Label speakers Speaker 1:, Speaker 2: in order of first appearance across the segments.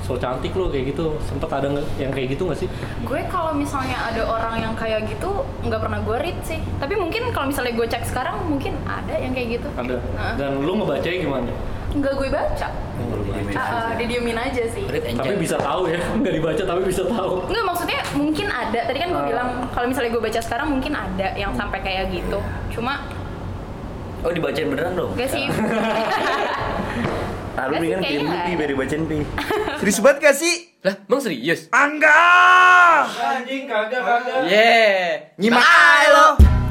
Speaker 1: so cantik lo kayak gitu. Sempet ada yang kayak gitu nggak sih?
Speaker 2: Gue kalau misalnya ada orang yang kayak gitu nggak pernah gue read sih. Tapi mungkin kalau misalnya gue cek sekarang mungkin ada yang kayak gitu.
Speaker 1: Ada. Dan lu ngebacanya gimana?
Speaker 2: Nggak gue baca. Didiemin aja sih.
Speaker 1: Tapi bisa tahu ya, nggak dibaca tapi bisa tahu.
Speaker 2: Nggak, maksudnya mungkin ada. Tadi kan gue bilang kalau misalnya gue baca sekarang mungkin ada yang sampai kayak gitu. Cuma
Speaker 3: oh dibacain beneran dong?
Speaker 2: gak sih.
Speaker 4: Lalu
Speaker 2: Gak sih,
Speaker 4: mendingan
Speaker 2: kayaknya
Speaker 4: PM
Speaker 2: nggak
Speaker 4: Pi
Speaker 2: ada.
Speaker 4: biar dibacain Pi. Serius banget gak sih?
Speaker 5: Lah, emang serius?
Speaker 4: Angga!
Speaker 1: Anjing kagak.
Speaker 5: Yeah,
Speaker 4: Nyimak aja lo!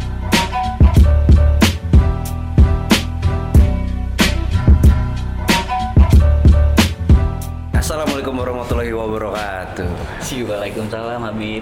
Speaker 4: Assalamualaikum warahmatullahi wabarakatuh.
Speaker 3: Waalaikumsalam Habib.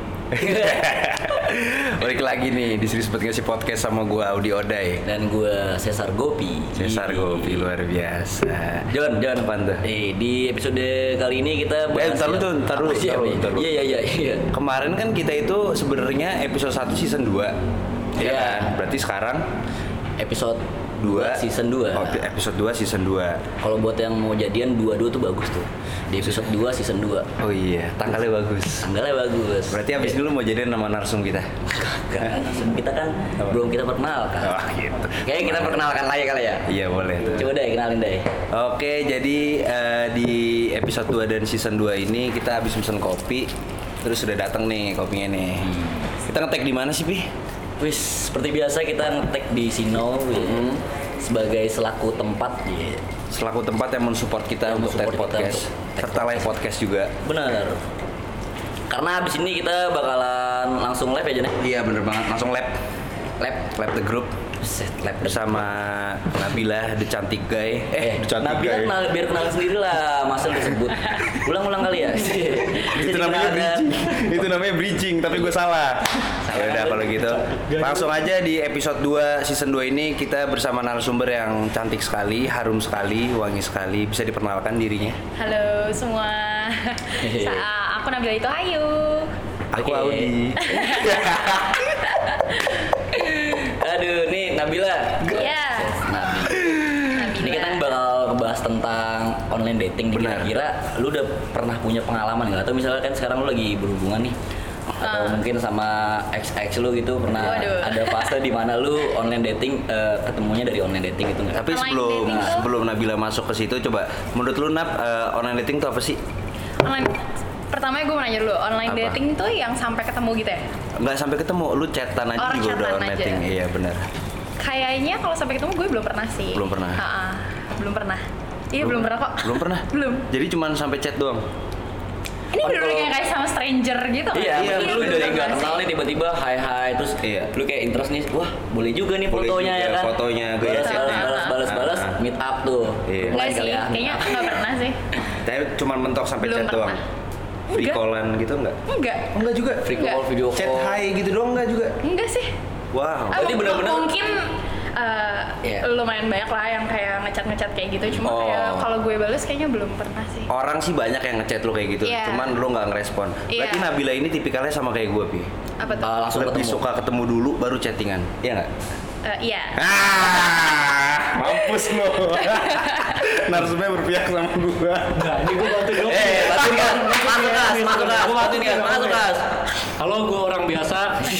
Speaker 4: Balik lagi nih di Serius Banget Ngasih Podcast sama gue Audi Odai
Speaker 3: Dan gue Cesar Gopi.
Speaker 4: Cesar Gopi luar biasa.
Speaker 3: John.
Speaker 4: Apaan tuh?
Speaker 3: Di episode kali ini kita bahas
Speaker 4: Ntar dulu.
Speaker 3: Iya.
Speaker 4: Kemarin kan kita itu sebenarnya episode 1 season 2.
Speaker 3: Iya.
Speaker 4: Kan? Berarti sekarang
Speaker 3: Episode
Speaker 4: 2
Speaker 3: season 2.
Speaker 4: Oh, episode 2 season 2.
Speaker 3: Kalau buat yang mau jadian 22 tuh bagus tuh. Di episode 2 season 2.
Speaker 4: Oh iya, tanggalnya bagus.
Speaker 3: Tanggalnya bagus.
Speaker 4: Berarti abis dulu mau jadian nama narsum kita.
Speaker 3: Kagak. Kita kan belum kita perkenalkan.
Speaker 4: Oh gitu.
Speaker 3: Kayaknya kita perkenalkan lagi kali ya.
Speaker 4: Iya boleh tuh.
Speaker 3: Coba deh kenalin deh.
Speaker 4: Oke, jadi di episode 2 dan season 2 ini kita habis pesen kopi. Terus sudah datang nih kopinya nih. Kita nge-tag di mana sih, Pi?
Speaker 3: Wis, seperti biasa kita nge-tag di Sino sebagai selaku tempat ya.
Speaker 4: Selaku tempat yang mensupport kita untuk tag
Speaker 3: mensupport kita
Speaker 4: podcast
Speaker 3: untuk tag
Speaker 4: serta live podcast juga.
Speaker 3: Bener. Karena abis ini kita bakalan langsung live aja nih.
Speaker 4: Iya bener banget, langsung lab the group
Speaker 3: Set live
Speaker 4: bersama Nabila the cantik guy. The cantik
Speaker 3: Nabila
Speaker 4: guy.
Speaker 3: biar kenal sendiri lah, masa disebut. Ulang kali ya.
Speaker 4: Itu namanya bridging. Itu namanya bridging, tapi gue salah. Ya udah kalau gitu. Langsung aja di episode 2 season 2 ini kita bersama narasumber yang cantik sekali, harum sekali, wangi sekali. Bisa diperkenalkan dirinya?
Speaker 2: Halo semua. Aku Nabila itu Ayu.
Speaker 4: Aku
Speaker 3: Oke.
Speaker 4: Audi.
Speaker 3: Aduh, nih Nabila.
Speaker 2: Iya.
Speaker 3: Ini kita bakal ngebahas tentang online dating nih.
Speaker 4: Benar.
Speaker 3: Kira-kira lu udah pernah punya pengalaman nggak? Atau misalnya kan sekarang lu lagi berhubungan nih, atau mungkin sama ex lu gitu pernah
Speaker 2: Waduh.
Speaker 3: ada fase di mana lu online dating ketemunya dari online dating gitu nggak?
Speaker 4: Tapi
Speaker 2: Online dating tuh?
Speaker 4: sebelum Nabila masuk ke situ, coba menurut lu Nab, online dating itu apa sih?
Speaker 2: Online. Pertama gue mau nanya dulu, online
Speaker 4: Apa?
Speaker 2: dating tuh yang sampai ketemu gitu ya?
Speaker 4: Nggak sampai ketemu, lu chatan aja
Speaker 2: Orang
Speaker 4: juga udah
Speaker 2: chatan
Speaker 4: online
Speaker 2: aja.
Speaker 4: dating. Iya benar.
Speaker 2: Kayaknya kalau sampai ketemu gue belum pernah sih.
Speaker 4: Belum pernah?
Speaker 2: Belum pernah. Iya belum pernah kok.
Speaker 4: Belum pernah?
Speaker 2: Belum.
Speaker 4: Jadi cuman sampai chat doang.
Speaker 2: Ini
Speaker 3: Oh,
Speaker 2: bener-bener
Speaker 3: kalau-
Speaker 2: kayak sama stranger gitu kan?
Speaker 3: Iya,
Speaker 4: betul.
Speaker 3: lu
Speaker 2: belum
Speaker 3: dari
Speaker 2: pernah
Speaker 3: nggak
Speaker 2: sih.
Speaker 3: kenal nih tiba-tiba hai terus
Speaker 4: Iya.
Speaker 3: lu kayak interest nih, wah boleh juga nih
Speaker 4: Boleh
Speaker 3: fotonya
Speaker 4: juga,
Speaker 3: ya kan?
Speaker 4: fotonya, gaya chatnya.
Speaker 3: balas,
Speaker 4: Ah.
Speaker 3: meet up tuh.
Speaker 4: Iya.
Speaker 2: Enggak
Speaker 3: Lain
Speaker 2: sih,
Speaker 3: kali ya.
Speaker 2: kayaknya nggak pernah sih.
Speaker 4: Tapi cuman mentok sampai
Speaker 2: Belum
Speaker 4: chat doang.
Speaker 2: pernah.
Speaker 4: Free
Speaker 2: Enggak.
Speaker 4: callan gitu enggak?
Speaker 2: Enggak.
Speaker 4: Enggak juga.
Speaker 3: Free
Speaker 2: Enggak.
Speaker 3: call, video
Speaker 4: Chat
Speaker 3: call.
Speaker 4: hi gitu doang enggak juga?
Speaker 2: Enggak sih.
Speaker 4: Wow.
Speaker 3: Berarti bener-bener-
Speaker 2: Mungkin
Speaker 3: Iya.
Speaker 2: lumayan banyak lah yang kayak ngechat kayak gitu. Cuma
Speaker 4: Oh.
Speaker 2: kayak kalau gue bales kayaknya belum pernah sih.
Speaker 4: Orang sih banyak yang ngechat lu kayak gitu,
Speaker 2: Iya.
Speaker 4: cuman lu nggak ngerespon.
Speaker 2: Iya.
Speaker 4: Berarti Nabila ini tipikalnya sama kayak gue, Pi.
Speaker 2: Apa tuh?
Speaker 3: Langsung
Speaker 4: Lebih
Speaker 3: ketemu.
Speaker 4: suka ketemu dulu baru chattingan. Iya nggak?
Speaker 2: Iya.
Speaker 4: Mampus lo. Narasumnya berpihak sama gue.
Speaker 1: Nah, ini gue bantu dong.
Speaker 3: Bantuin kan? Masuk kas.
Speaker 1: Kalau gue orang biasa,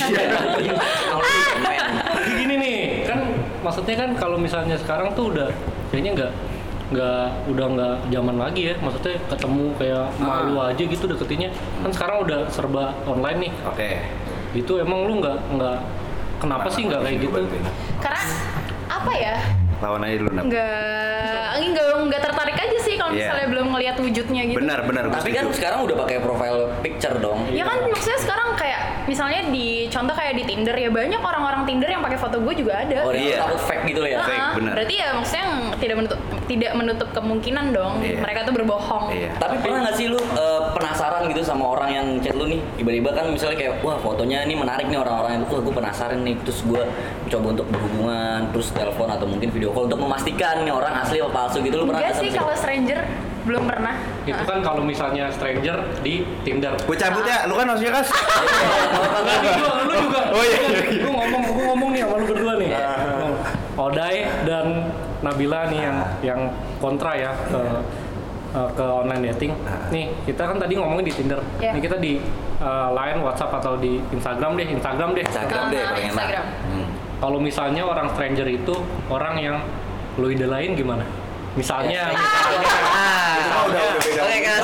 Speaker 1: jadi gini nih, kan maksudnya kan kalau misalnya sekarang tuh udah kayaknya udah nggak zaman lagi ya, maksudnya ketemu kayak malu aja gitu deketinnya, kan sekarang udah serba online nih.
Speaker 4: Oke.
Speaker 1: Itu emang lu nggak kenapa sih nggak kayak gitu?
Speaker 2: Karena apa ya?
Speaker 4: Lawan aja dulu, Nab.
Speaker 2: Nggak tertarik aja sih kalau
Speaker 4: Iya.
Speaker 2: misalnya belum ngeliat wujudnya gitu.
Speaker 4: Benar, gue
Speaker 3: Tapi kan
Speaker 4: setuju.
Speaker 3: sekarang udah pakai profile picture dong.
Speaker 2: Ya kan maksudnya sekarang kayak misalnya di contoh kayak di Tinder ya banyak orang-orang Tinder yang pakai foto gue juga ada.
Speaker 3: Oh, dia
Speaker 4: Iya.
Speaker 3: takut fake gitu ya.
Speaker 4: Fake, benar.
Speaker 2: Berarti ya maksudnya tidak menutup kemungkinan dong
Speaker 4: Iya.
Speaker 2: mereka tuh berbohong.
Speaker 4: Iya.
Speaker 3: Tapi pernah nggak sih lu penasaran gitu sama orang yang chat lu nih? Tiba-tiba kan misalnya kayak, wah fotonya ini menarik nih orang-orang itu, wah gue penasaran nih. Terus gue coba untuk berhubungan, terus telepon atau mungkin video call untuk memastikan nih orang asli atau palsu gitu. Lu pernah
Speaker 2: Enggak
Speaker 3: nggak
Speaker 2: sih
Speaker 3: sama
Speaker 2: kalau stranger belum pernah.
Speaker 1: Itu kan kalau misalnya stranger di Tinder.
Speaker 4: Gue cabut ya, lu kan harusnya kas.
Speaker 1: Lu juga.
Speaker 4: Oh iya.
Speaker 1: Gue ngomong nih sama lu berdua nih. Odai dan Nabila nih yang kontra ya ke ke online dating. Nih kita kan tadi ngomongin di Tinder.
Speaker 2: Iya.
Speaker 1: Nih kita di Line, WhatsApp atau di Instagram deh.
Speaker 3: Instagram deh paling enak.
Speaker 2: Instagram.
Speaker 1: Kalau misalnya orang stranger itu orang yang lu idolain gimana? Misalnya,
Speaker 4: Udah beda.
Speaker 3: Oke kan.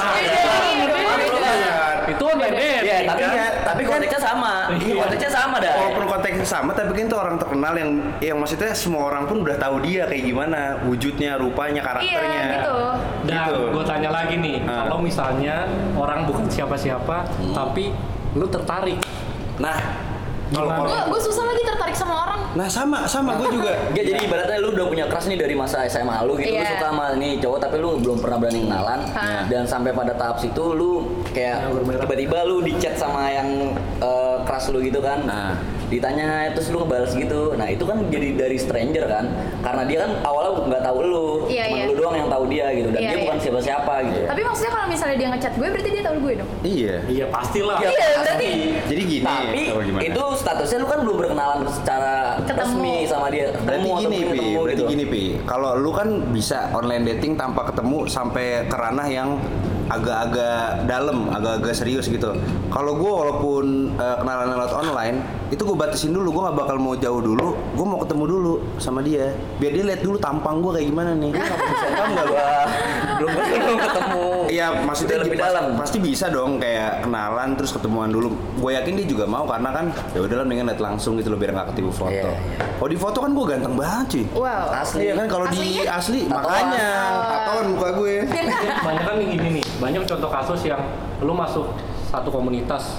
Speaker 1: itu online date.
Speaker 3: Iya, tapi konteksnya sama. Konteksnya sama dah.
Speaker 4: Walaupun konteksnya sama, tapi kan itu orang terkenal yang maksudnya semua orang pun udah tahu dia kayak gimana, wujudnya, rupanya, karakternya.
Speaker 2: Iya gitu.
Speaker 1: Dan
Speaker 4: Gitu.
Speaker 1: gue tanya lagi nih, kalau misalnya orang bukan siapa-siapa, tapi lu tertarik.
Speaker 3: Nah,
Speaker 2: Gue susah lagi tertarik sama orang.
Speaker 4: Nah sama gue juga.
Speaker 3: Gak, jadi ibaratnya lu udah punya crush nih dari masa SMA lu gitu, lu
Speaker 2: Iya.
Speaker 3: suka sama nih cowok tapi lu belum pernah berani kenalan. Dan sampai pada tahap situ lu kayak tiba-tiba lu di chat sama yang crush lu gitu kan. Ditanya terus lu ngebales gitu. Nah, itu kan jadi dari stranger kan. Karena dia kan awalnya nggak tahu lu,
Speaker 2: Iya,
Speaker 3: cuma
Speaker 2: iya.
Speaker 3: lu doang yang tahu dia gitu. Dan
Speaker 2: Iya,
Speaker 3: dia
Speaker 2: iya.
Speaker 3: bukan siapa-siapa gitu.
Speaker 2: Tapi maksudnya kalau misalnya dia ngechat gue berarti dia tahu gue dong.
Speaker 4: Iya.
Speaker 1: Iya pastilah.
Speaker 3: Iya,
Speaker 2: Iya,
Speaker 3: pasti.
Speaker 2: berarti.
Speaker 4: Jadi gini.
Speaker 3: Tapi
Speaker 4: apa gimana?
Speaker 3: itu statusnya lu kan belum berkenalan secara
Speaker 2: Ketemu.
Speaker 3: resmi sama dia.
Speaker 4: Berarti
Speaker 3: Ketemu
Speaker 4: gini,
Speaker 3: atau belum
Speaker 4: Pi.
Speaker 3: ketemu
Speaker 4: Berarti
Speaker 3: gitu.
Speaker 4: gini, Pi. Kalau lu kan bisa online dating tanpa ketemu sampai ke ranah yang agak-agak dalam, agak-agak serius gitu. Kalau gue walaupun kenalan lewat online, itu gue batasin dulu. Gue nggak bakal mau jauh dulu. Gue mau ketemu dulu sama dia. Biar dia lihat dulu tampang gue kayak gimana nih. Paham nggak lu?
Speaker 3: belum ketemu.
Speaker 4: Iya, maksudnya
Speaker 3: Udah lebih
Speaker 4: pas-
Speaker 3: dalam.
Speaker 4: pasti bisa dong kayak kenalan terus ketemuan dulu. Gue yakin dia juga mau karena kan ya udahlah mendingan lihat langsung gitu loh biar nggak ketipu foto.
Speaker 3: Iya,
Speaker 4: Kalau di foto kan gue ganteng banget cuy.
Speaker 2: Wow.
Speaker 3: Asli.
Speaker 4: Iya kan kalau di
Speaker 2: Aslinya?
Speaker 4: asli
Speaker 3: Tatoan.
Speaker 4: makanya tatoan muka gue.
Speaker 1: Banyak kan gini nih, banyak contoh kasus yang lu masuk satu komunitas,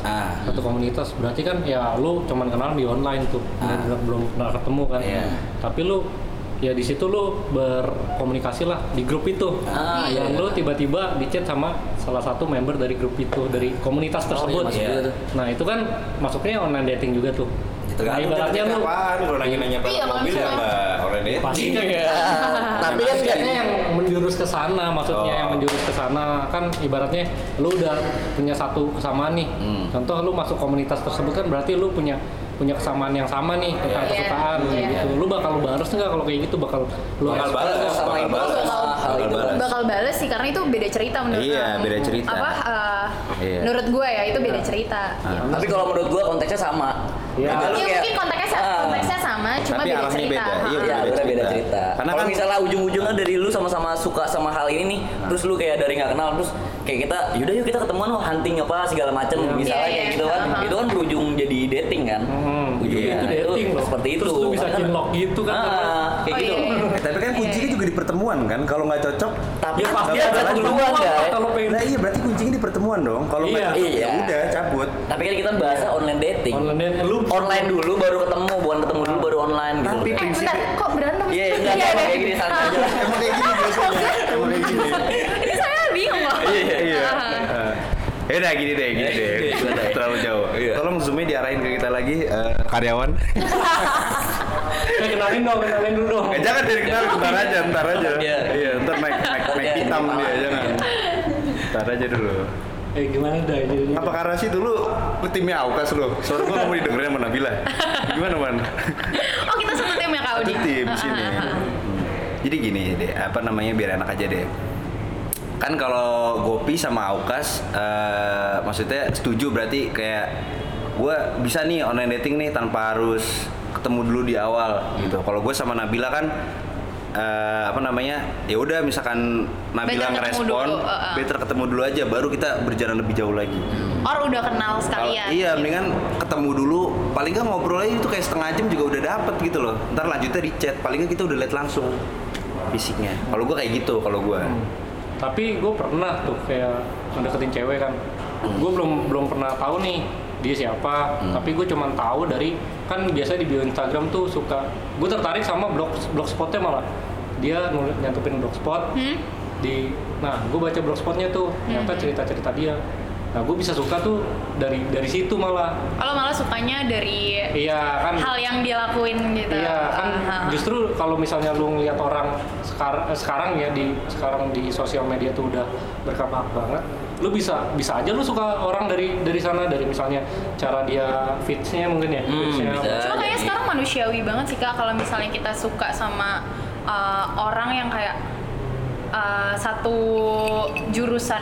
Speaker 1: berarti kan ya lu cuman kenal di online tuh, belum pernah ketemu kan.
Speaker 3: Iya.
Speaker 1: Tapi lu ya di situ lu berkomunikasi lah di grup itu. Dan lu tiba-tiba di chat sama salah satu member dari grup itu, dari komunitas tersebut.
Speaker 3: masuk juga tuh.
Speaker 1: Nah itu kan masuknya online dating juga tuh. Nah, ibaratnya lu
Speaker 4: kalau nanya-nanya
Speaker 2: Iya, kalau
Speaker 4: mobil ya
Speaker 2: misalnya-
Speaker 4: mbak orang deh.
Speaker 1: pasti kan
Speaker 3: Tapi kan
Speaker 1: maksudnya yang menjurus ke sana, maksudnya yang menjurus ke sana kan ibaratnya lu udah punya satu kesamaan nih. Contoh lu masuk komunitas tersebut kan berarti lu punya kesamaan yang sama nih tentang kesukaan gitu. Lu bakal balas nggak kalau kayak gitu? Bakal
Speaker 4: Bakal
Speaker 1: respon
Speaker 4: balas,
Speaker 1: nggak?
Speaker 3: sama
Speaker 4: bakal
Speaker 3: itu
Speaker 4: balas.
Speaker 3: sama hal itu.
Speaker 4: Bakal balas.
Speaker 2: Bakal bales sih karena itu beda cerita menurut
Speaker 4: Iya, beda cerita. Iya.
Speaker 2: menurut gue ya itu beda cerita.
Speaker 3: Tapi kalau menurut gua konteksnya sama.
Speaker 1: Iya.
Speaker 3: Lu
Speaker 2: Ya
Speaker 3: kayak-
Speaker 2: mungkin konteksnya sama, cuma
Speaker 4: Tapi
Speaker 2: beda
Speaker 4: arahnya
Speaker 2: cerita.
Speaker 4: beda. Iya,
Speaker 3: Iya, udah beda cerita.
Speaker 4: Karena
Speaker 3: Kalau
Speaker 4: kan
Speaker 3: misalnya ujung-ujungnya dari lu sama-sama suka sama hal ini nih, terus lu kayak dari nggak kenal, terus kayak kita, yaudah yuk kita ketemuan, hunting apa segala macem, misalnya
Speaker 2: Iya,
Speaker 3: kayak
Speaker 2: iya.
Speaker 3: gitu kan,
Speaker 2: Aha.
Speaker 3: itu kan berujung jadi dating kan, ujungnya
Speaker 1: Itu dating loh.
Speaker 3: seperti itu.
Speaker 1: Terus lu bisa
Speaker 3: Kan-
Speaker 1: cinlok gitu kan.
Speaker 3: kayak
Speaker 2: Oh,
Speaker 3: gitu.
Speaker 2: iya.
Speaker 4: tapi kan kuncinya juga di pertemuan kan. Kalau nggak cocok,
Speaker 3: Tapi
Speaker 1: Ya
Speaker 3: kan
Speaker 1: pasti
Speaker 3: pasti
Speaker 1: ada
Speaker 3: ada duluan
Speaker 1: duluan
Speaker 3: guys.
Speaker 1: kalau pengen
Speaker 4: nah iya berarti kuncinya di pertemuan dong. Kalau nggak
Speaker 1: Iya.
Speaker 4: cocok, ya
Speaker 3: Iya.
Speaker 4: udah cabut.
Speaker 3: Tapi kan kita bahasa online dating.
Speaker 1: online dating lu
Speaker 3: Online dulu baru ketemu, bukan ketemu dulu baru online gitu.
Speaker 4: Tapi
Speaker 2: Bentar, kok berantem?
Speaker 3: Iya, enggak kayak gini santai aja.
Speaker 4: Emang kayak gini biasanya. Emang kayak gini.
Speaker 2: Ini saya bingung loh.
Speaker 4: Iya. Ya udah gini deh.
Speaker 3: Gimana?
Speaker 4: Terlalu jauh. Tolong zoomnya diarahin ke kita lagi karyawan.
Speaker 1: kenalin dulu dong.
Speaker 4: Jangan dari kenal, ntar aja.
Speaker 3: Iya.
Speaker 4: Iya, ntar naik hitam dia, jangan. Ntar aja dulu.
Speaker 1: Gimana dah ini?
Speaker 4: Apa Karasi dulu lu timnya Aukas lu? Suara gua nggak mau didengerin sama Nabila. Gimana man?
Speaker 2: Oh kita satu tim ya Kak Audi?
Speaker 4: Satu tim sini. Jadi gini deh, apa namanya biar enak aja deh. Kan kalau Gopi sama Aukas, maksudnya setuju berarti kayak gue bisa nih online dating nih tanpa harus ketemu dulu di awal gitu. Kalau gue sama Nabila kan apa namanya ya udah misalkan Nabila
Speaker 2: Better ketemu
Speaker 4: ngerespon,
Speaker 2: dulu,
Speaker 4: better ketemu dulu aja, baru kita berjalan lebih jauh lagi.
Speaker 2: Or udah kenal sekalian.
Speaker 4: Iya, mendingan ketemu dulu. Paling nggak ngobrol aja itu kayak setengah jam juga udah dapet gitu loh. Ntar lanjutnya di chat. Paling nggak kita udah lihat langsung fisiknya. Kalau gue kayak gitu, kalau gue.
Speaker 1: Tapi gue pernah tuh kayak ngedeketin cewek kan. Gue belum pernah tahu nih dia siapa. Tapi gue cuma tahu dari kan biasanya di bio Instagram tuh suka. Gue tertarik sama blogspotnya malah. Dia nyantupin blogspot. Nah, gue baca blogspotnya tuh. Ternyata cerita-cerita dia. Nah, gue bisa suka tuh dari situ malah.
Speaker 2: Kalau malah sukanya dari
Speaker 1: Iya kan.
Speaker 2: hal yang dia lakuin gitu.
Speaker 1: Iya kan justru kalau misalnya lu ngeliat orang sekarang di sosial media tuh udah berkembang banget, lu bisa aja lu suka orang dari sana, dari misalnya cara dia fitsnya mungkin ya. Fitsnya
Speaker 3: bisa.
Speaker 2: Cuma kayaknya
Speaker 3: Jadi-
Speaker 2: sekarang manusiawi banget sih Kak kalau misalnya kita suka sama orang yang kayak satu jurusan,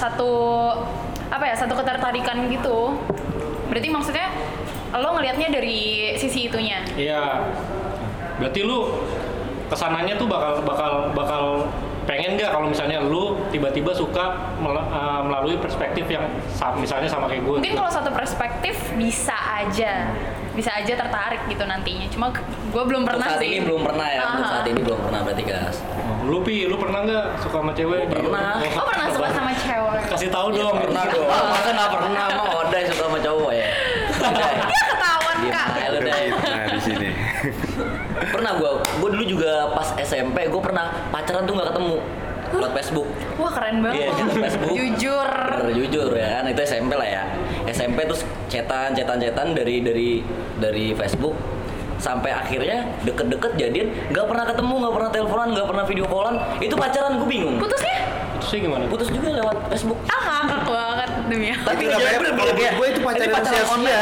Speaker 2: satu ketertarikan gitu. Berarti maksudnya lo ngelihatnya dari sisi itunya.
Speaker 1: Iya. Berarti lu kesananya tuh bakal pengen nggak kalau misalnya lu tiba-tiba suka melalui perspektif yang misalnya sama kayak gue.
Speaker 2: Mungkin kalau satu perspektif bisa aja tertarik gitu nantinya. Cuma gue belum pernah
Speaker 3: saat
Speaker 2: sih.
Speaker 3: ini belum pernah ya. Untuk saat ini belum pernah berarti Gas.
Speaker 1: Lu pernah nggak suka sama cewek?
Speaker 3: Pernah.
Speaker 2: Oh pernah suka sama cewek.
Speaker 1: Kasih tahu dong.
Speaker 3: Pernah dong. Masa nggak pernah mah Odai suka sama cowok ya.
Speaker 2: Iya ketahuan Kak.
Speaker 3: Gimana lu Dai?
Speaker 4: Nah di sini.
Speaker 3: Pernah gue dulu juga pas SMP gue pernah pacaran tuh nggak ketemu lewat Facebook.
Speaker 2: Wah keren banget.
Speaker 3: Iya, lewat Facebook.
Speaker 2: Jujur.
Speaker 3: Bener, jujur ya kan itu SMP lah ya. SMP terus chatan dari Facebook sampai akhirnya deket-deket jadian, nggak pernah ketemu, nggak pernah teleponan, nggak pernah video callan. Itu pacaran gue bingung.
Speaker 2: Putusnya?
Speaker 1: Putusnya gimana?
Speaker 3: Putus juga lewat Facebook.
Speaker 2: Ngakak banget demi apa.
Speaker 3: Tapi
Speaker 4: Tapi
Speaker 3: ya,
Speaker 4: kalau gue itu pacaran sia-sia.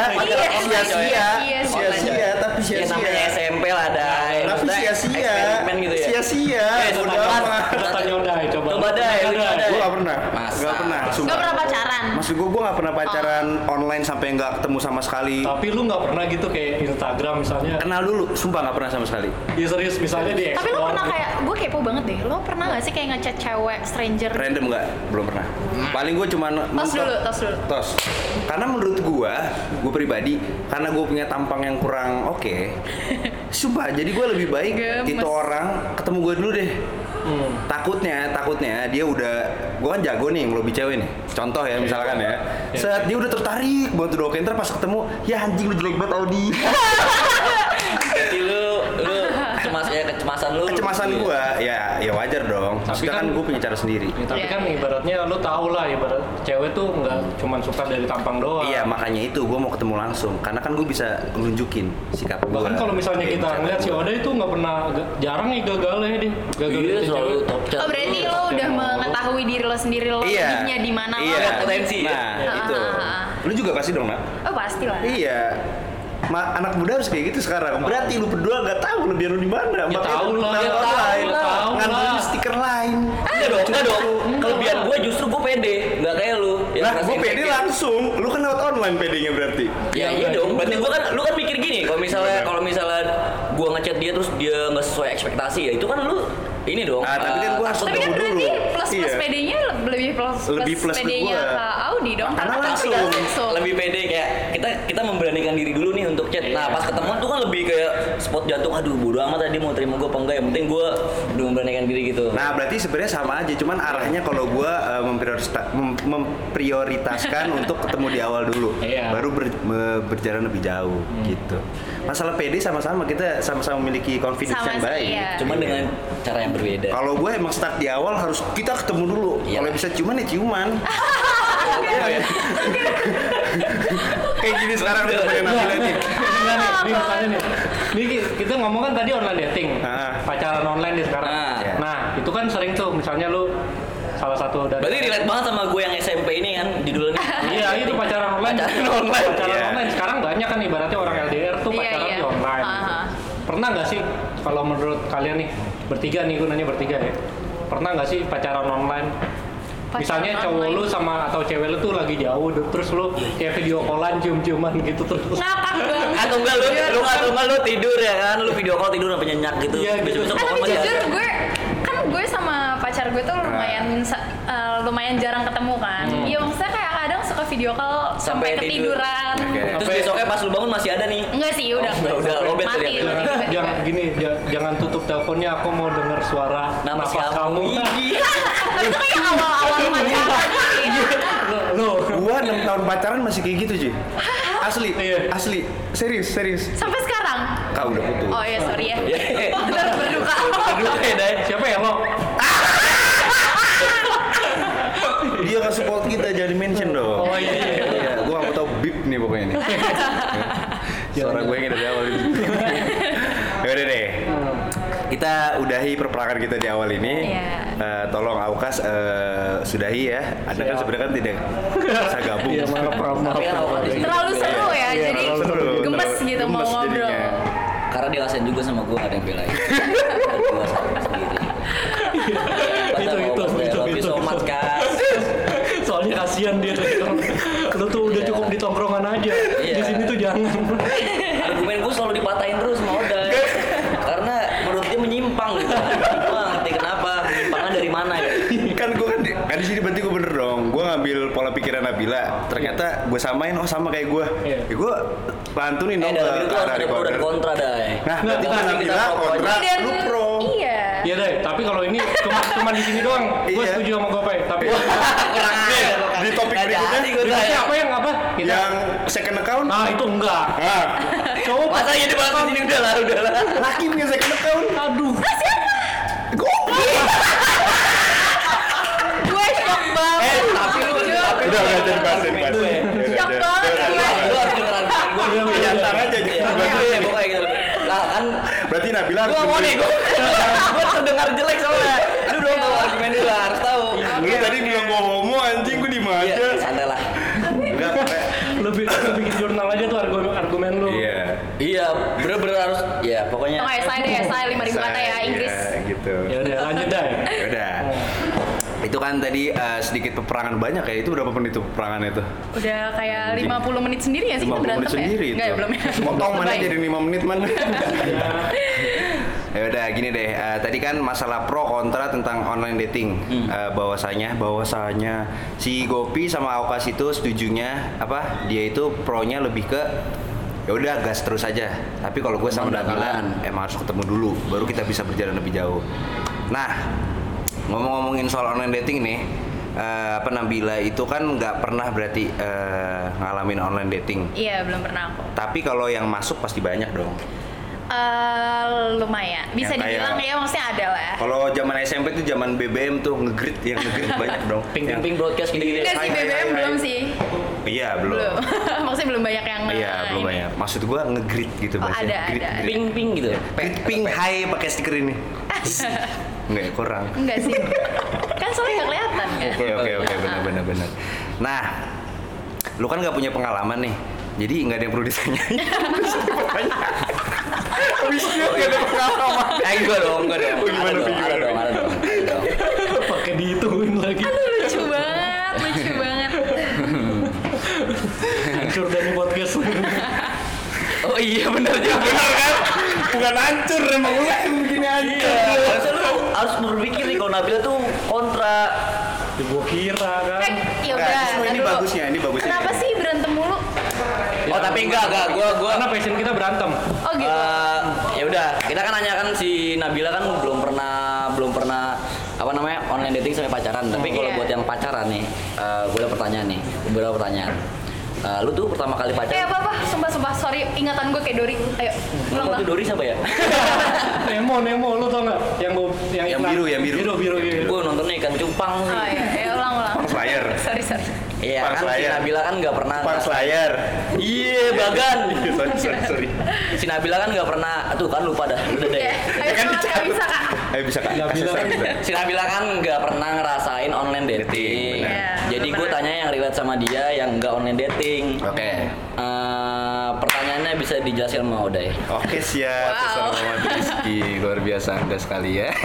Speaker 4: Sia-sia tapi
Speaker 3: Ya namanya
Speaker 4: sia-sia.
Speaker 3: SMP lah Dai.
Speaker 4: Tapi
Speaker 3: Maksudnya
Speaker 4: sia-sia.
Speaker 3: eksperimen gitu ya.
Speaker 4: Sia-sia.
Speaker 3: Udah
Speaker 4: Udah
Speaker 3: amat.
Speaker 4: amat.
Speaker 1: Coba tanya Odai, coba.
Speaker 3: Coba Dai,
Speaker 4: Gue gak pernah.
Speaker 3: Masa?
Speaker 4: Gak pernah.
Speaker 2: Gak
Speaker 4: Sumpah.
Speaker 2: pernah pacaran.
Speaker 4: Maksud gue gak pernah pacaran online sampai gak ketemu sama sekali.
Speaker 1: Tapi lu nggak pernah gitu kayak Instagram misalnya?
Speaker 4: Kenal dulu, sumpah gak pernah sama sekali.
Speaker 1: Ya serius, misalnya di
Speaker 2: Tapi lo
Speaker 1: explore.
Speaker 2: pernah kayak, gue kepo banget deh. Lo pernah gak sih kayak ngechat cewek stranger?
Speaker 4: Random gak? Belum pernah. Paling gue cuma
Speaker 2: Tos dulu.
Speaker 4: Tos. Karena menurut gue pribadi, karena gue punya tampang yang kurang oke. Sumpah, jadi gue lebih baik
Speaker 2: Gemes.
Speaker 4: itu orang ketemu gue dulu deh. Takutnya dia udah, gue kan jago nih ngelobi cewek nih. Contoh ya misalkan ya, saat dia udah tertarik banget udah oke, ntar pas ketemu, ya anjing lu jelek banget Audi.
Speaker 3: Jadi lu kecemasan lu.
Speaker 4: Kecemasan gue, ya wajar dong. Maksudnya kan gue punya cara sendiri.
Speaker 1: Ya, tapi
Speaker 2: Iya.
Speaker 1: kan ibaratnya lu tau lah, ibarat cewek tuh nggak cuma suka dari tampang doang.
Speaker 4: Iya, makanya itu gue mau ketemu langsung, karena kan gue bisa nunjukin sikap gue.
Speaker 1: Bahkan kalau misalnya kita ngeliat si Oda itu nggak pernah, jarang nih gagalnya dia. Gagal
Speaker 3: Iya,
Speaker 1: dari
Speaker 3: selalu
Speaker 1: cewek.
Speaker 3: top chat.
Speaker 2: Oh berarti lo udah mengetahui diri lo sendiri lo lebihnya di mana lo.
Speaker 4: Iya,
Speaker 3: potensi ya?
Speaker 4: Nah, itu. Lu juga pasti dong, Nak?
Speaker 2: Oh pasti lah.
Speaker 4: Iya. Anak muda harus kayak gitu sekarang. Berarti lu berdua nggak tahu lebihan lu di mana.
Speaker 1: Ya
Speaker 4: Makanya
Speaker 1: tahu
Speaker 4: lu
Speaker 1: lah,
Speaker 4: kenal
Speaker 1: ya tahu
Speaker 4: online.
Speaker 1: lah.
Speaker 4: Ngandelin stiker lain.
Speaker 3: Enggak dong. Kelebihan gue justru gue pede, nggak kayak lu. Yang
Speaker 4: Nah,
Speaker 3: ngerasain
Speaker 4: gue pede
Speaker 3: kayak-
Speaker 4: langsung. Lu kan lewat online pedenya berarti.
Speaker 3: Ya iya dong. Berarti lu kan mikir gini, kalau misalnya gue ngechat dia terus dia nggak sesuai ekspektasi ya itu kan lu ini dong.
Speaker 4: Ah, tapi kan gua harus
Speaker 2: Tapi
Speaker 4: ketemu
Speaker 2: kan
Speaker 4: dulu.
Speaker 2: berarti plus
Speaker 4: Iya.
Speaker 2: PD-nya lebih
Speaker 4: Lebih plus ke
Speaker 2: PD-nya
Speaker 4: gua.
Speaker 2: ke Audi dong.
Speaker 4: Karena
Speaker 2: kan
Speaker 4: langsung.
Speaker 3: lebih pede kayak kita memberanikan diri dulu nih untuk chat. Nah pas ketemu tuh kan lebih kayak spot jantung. Aduh bodo amat tadi mau terima gue apa enggak. Yang penting gue udah memberanikan diri gitu.
Speaker 4: Nah, berarti sebenarnya sama aja, cuman arahnya kalau gua memprioritaskan untuk ketemu di awal dulu.
Speaker 1: Iya.
Speaker 4: Baru berjalan lebih jauh gitu. Masalah PD sama-sama, kita sama-sama memiliki confidence
Speaker 2: Sama
Speaker 4: yang
Speaker 2: sih,
Speaker 4: baik.
Speaker 2: iya.
Speaker 3: Cuman dengan cara yang berbeda.
Speaker 4: Kalau gue emang start di awal harus kita ketemu dulu.
Speaker 3: Iya.
Speaker 4: Kalau bisa ciuman ya ciuman. Kayak gini sekarang udah banyak nafilah nih.
Speaker 1: Enggak nih, ini makanya nih. Ini kita ngomong kan tadi online dating, pacaran online nih sekarang.
Speaker 3: Ah.
Speaker 1: Nah, itu kan sering tuh, misalnya lu salah satu dari.
Speaker 3: Berarti relate banget sama gue yang SMP ini kan judulnya.
Speaker 1: Iya, itu pacaran online.
Speaker 3: Pacaran online.
Speaker 1: Pacaran
Speaker 4: Iya.
Speaker 1: online sekarang banyak kan ibaratnya orang LDR tuh
Speaker 2: Iya,
Speaker 1: pacaran
Speaker 2: iya.
Speaker 1: di online.
Speaker 2: Aha.
Speaker 1: Pernah nggak sih kalau menurut kalian nih bertiga nih, gue nanya bertiga ya. Pernah nggak sih pacaran online? Misalnya cowok
Speaker 2: online.
Speaker 1: lu sama atau cewek lu tuh lagi jauh, terus lu kayak video callan cium-ciuman gitu terus.
Speaker 2: Ngakak banget.
Speaker 3: Atau enggak lu tidur ya kan, lu video call tidur sampai nyenyak gitu.
Speaker 1: Iya, gitu.
Speaker 3: Besok-besok
Speaker 2: Tapi
Speaker 3: pokoknya masih
Speaker 2: jujur
Speaker 3: ada.
Speaker 2: gue sama pacar gue tuh lumayan jarang ketemu kan. Iya maksudnya kayak kadang suka video call sampai
Speaker 3: tidur.
Speaker 2: ketiduran.
Speaker 4: Oke.
Speaker 3: Terus besoknya pas lu bangun masih ada nih.
Speaker 2: Enggak sih, udah.
Speaker 3: udah lobet
Speaker 2: mati.
Speaker 3: tadi ya.
Speaker 1: Jangan gini, jangan tutup teleponnya, aku mau denger suara
Speaker 3: Napas
Speaker 1: napas kamu.
Speaker 3: Iya.
Speaker 2: Tapi itu kayak awal-awal pacaran sih.
Speaker 1: Lo,
Speaker 4: Gua 6 tahun pacaran masih kayak gitu, Ji. Asli,
Speaker 1: Iya.
Speaker 4: asli. Serius.
Speaker 2: Sampai sekarang.
Speaker 4: Kau udah putus.
Speaker 2: Oh iya, sorry ya.
Speaker 3: Iya.
Speaker 2: Berduka.
Speaker 3: Aduh kayak Dai.
Speaker 1: siapa ya lo?
Speaker 4: Dia nggak support kita, jadi mention dong.
Speaker 1: Oh iya.
Speaker 4: Iya, gua nggak mau tahu bip nih pokoknya nih. Suara gue yang dari awal ini. Ya udah deh. Kita udahi perpelakan kita di awal ini.
Speaker 2: Iya.
Speaker 4: Tolong Aukas sudahi ya. Anda kan
Speaker 1: Siap.
Speaker 4: sebenarnya kan tidak bisa gabung.
Speaker 1: Iya, maaf.
Speaker 3: Tapi kan awal di sini
Speaker 2: Terlalu
Speaker 3: juga
Speaker 2: seru ya,
Speaker 4: Iya,
Speaker 2: jadi
Speaker 4: terlalu seru,
Speaker 2: gemes
Speaker 4: terlalu
Speaker 2: gitu mau
Speaker 4: gemes
Speaker 2: ngobrol.
Speaker 4: jadinya.
Speaker 3: Karena dia kasihan juga sama gue, ada yang belain. Gue sendiri.
Speaker 1: Itu kasihan dia. Lu tuh udah cukup di tongkrongan aja. Di sini tuh jangan.
Speaker 3: Argumen gue selalu dipatahin terus sama Oda. Karena menurut dia menyimpang gitu. Gue ngerti kenapa, menyimpangnya dari mana ya.
Speaker 4: Kan gue kan di sini berarti gue bener dong. Gue ngambil pola pikiran Nabila. Ternyata gue samain, oh sama kayak gue.
Speaker 1: Iya.
Speaker 4: Ya gue lantunin dong
Speaker 3: Dalam
Speaker 4: ke
Speaker 3: hidup tuh harus ada pro dan kontra, Dai.
Speaker 4: Nah, berarti kan
Speaker 3: Kita
Speaker 4: Nabila
Speaker 3: pro
Speaker 4: kontra,
Speaker 3: aja.
Speaker 2: Dan
Speaker 4: lu pro.
Speaker 2: iya.
Speaker 1: Iya deh, tapi kalau ini cuma di sini doang. Gue
Speaker 4: Iya.
Speaker 1: setuju sama Gopay. Tapi
Speaker 3: Kurang aja.
Speaker 4: Di topik berikutnya,
Speaker 1: berikutnya apa yang apa? Kita.
Speaker 4: yang second account.
Speaker 1: Nah itu enggak.
Speaker 4: Nah,
Speaker 1: Coba.
Speaker 3: Masa iya dibahas di sini udah lah.
Speaker 4: laki punya second account.
Speaker 1: Aduh.
Speaker 4: Gopi.
Speaker 2: Gue shock banget.
Speaker 3: Tapi lu
Speaker 4: Udah jadi bahas.
Speaker 2: Shock banget gue.
Speaker 3: Lu harus dengeran gue.
Speaker 4: Nyantar aja gitu.
Speaker 3: Iya, pokoknya gitu. Lah kan
Speaker 4: Berarti Nabila harus
Speaker 3: gue mau nih, gue terdengar jelek soalnya. Lu dong kalau argumen dulu harus tahu.
Speaker 4: Lu tadi bilang gua homo anjing, gua diem
Speaker 3: Iya,
Speaker 4: aja.
Speaker 3: santai lah.
Speaker 4: Enggak,
Speaker 1: Lu bikin jurnal aja tuh argumen lu.
Speaker 4: Iya.
Speaker 3: Iya, bener-bener harus. Ya pokoknya.
Speaker 2: Oh, esai deh, esai 5.000 kata ya Inggris.
Speaker 4: Iya, gitu.
Speaker 1: Ya udah lanjut deh.
Speaker 4: Ya udah. Itu kan tadi sedikit peperangan banyak ya. Itu berapa menit tuh peperangan itu?
Speaker 2: Udah kayak 50 menit sendiri ya sih kita
Speaker 4: 50 menit
Speaker 2: berantem ya?
Speaker 4: sendiri itu.
Speaker 2: Enggak ya, belum ya?
Speaker 4: Potong mana
Speaker 2: Baik.
Speaker 4: jadi 5 menit man. Ya udah gini deh. Tadi kan masalah pro kontra tentang online dating. Bahwasanya si Gopi sama Aukas itu setujunya apa? Dia itu pro-nya lebih ke ya udah gas terus aja. Tapi kalau gue sama Nabila emang harus ketemu dulu baru kita bisa berjalan lebih jauh. Nah, ngomong-ngomongin soal online dating nih, Nabila itu kan nggak pernah berarti ngalamin online dating.
Speaker 2: Iya, belum pernah aku.
Speaker 4: Tapi kalau yang masuk pasti banyak dong.
Speaker 2: Lumayan. Bisa
Speaker 4: Yang
Speaker 2: dibilang
Speaker 4: kayak-
Speaker 2: ya maksudnya ada lah.
Speaker 4: Kalau zaman SMP tuh zaman BBM tuh ngegrid, yang ngegrid banyak dong.
Speaker 3: Ping broadcast gini-gini.
Speaker 2: Enggak sih,
Speaker 4: Hai,
Speaker 2: BBM
Speaker 4: hai,
Speaker 2: belum
Speaker 4: hai.
Speaker 2: sih.
Speaker 4: Iya belum.
Speaker 2: Belum. Maksudnya belum banyak yang
Speaker 4: Iya belum
Speaker 2: ini.
Speaker 4: banyak. Maksud gua ngegrid gitu
Speaker 2: Oh,
Speaker 4: bahasanya.
Speaker 2: ada,
Speaker 4: Grid,
Speaker 2: ada.
Speaker 4: grid.
Speaker 3: Ping gitu.
Speaker 4: Ping hai pakai stiker ini. Enggak ya, kurang.
Speaker 2: Enggak sih. Kan soalnya nggak kelihatan kan.
Speaker 4: Oke benar. Nah, lu kan nggak punya pengalaman nih. Jadi nggak ada yang perlu ditanyain. Habisnya nggak ada pengalaman.
Speaker 3: Enggak dong.
Speaker 4: Oh, gimana,
Speaker 3: Ada dong,
Speaker 4: Ping?
Speaker 3: ada dong.
Speaker 1: Pakai dihitungin lagi.
Speaker 2: Aduh, lucu banget.
Speaker 1: Hancur dari podcast.
Speaker 3: Oh iya benar juga.
Speaker 4: Benar kan? Bukan hancur, emang lu yang begini hancur.
Speaker 3: Harusnya lu harus berpikir nih kalau Nabila tuh kontra.
Speaker 1: Ya, gua kira kan.
Speaker 2: Ya
Speaker 4: Nah,
Speaker 2: udah.
Speaker 4: justru ini
Speaker 2: aduh.
Speaker 4: bagusnya.
Speaker 2: Kenapa sih berantem mulu?
Speaker 3: Oh tapi enggak, gua
Speaker 1: Karena passion kita berantem.
Speaker 2: Oh gitu.
Speaker 3: ya udah, kita kan nanya kan si Nabila kan belum pernah apa namanya online dating sampai pacaran. Tapi kalau
Speaker 2: Iya.
Speaker 3: buat yang pacaran nih, gue ada pertanyaan nih, beberapa pertanyaan. Lu tuh pertama kali pacaran?
Speaker 2: apa? Sumpah, sorry, ingatan gue kayak Dori. Ayo, ulang
Speaker 3: Lu
Speaker 2: bang.
Speaker 3: tuh Dori siapa ya?
Speaker 1: Nemo, lu tau nggak? Yang
Speaker 4: Yang
Speaker 1: iklan.
Speaker 4: biru.
Speaker 1: Biru.
Speaker 3: Gue nontonnya ikan cupang.
Speaker 2: Oh iya, ulang.
Speaker 4: Slayer.
Speaker 2: Sorry.
Speaker 3: Iya
Speaker 4: Pang
Speaker 3: kan si
Speaker 4: Slayer.
Speaker 3: Nabila kan nggak pernah.
Speaker 4: Pang Slayer.
Speaker 3: Iya bagan.
Speaker 4: Sorry.
Speaker 3: Si Nabila kan nggak pernah. Tuh kan lupa dah. Udah deh.
Speaker 2: Iya, ayo
Speaker 4: Kan
Speaker 2: semangat,
Speaker 4: dicatat.
Speaker 2: bisa kak.
Speaker 4: Ayo bisa Kak.
Speaker 1: Nabila kan
Speaker 3: Si Nabila kan nggak pernah ngerasain online dating.
Speaker 2: benar. Iya,
Speaker 3: Jadi
Speaker 2: belum
Speaker 3: gue
Speaker 2: pernah.
Speaker 3: tanya yang relate sama dia yang nggak online dating.
Speaker 4: Oke.
Speaker 3: Pertanyaannya bisa dijelasin sama Oda ya?
Speaker 4: Oke siap,
Speaker 2: Wow.
Speaker 4: pesan Muhammad Rizky luar biasa Anda sekali ya.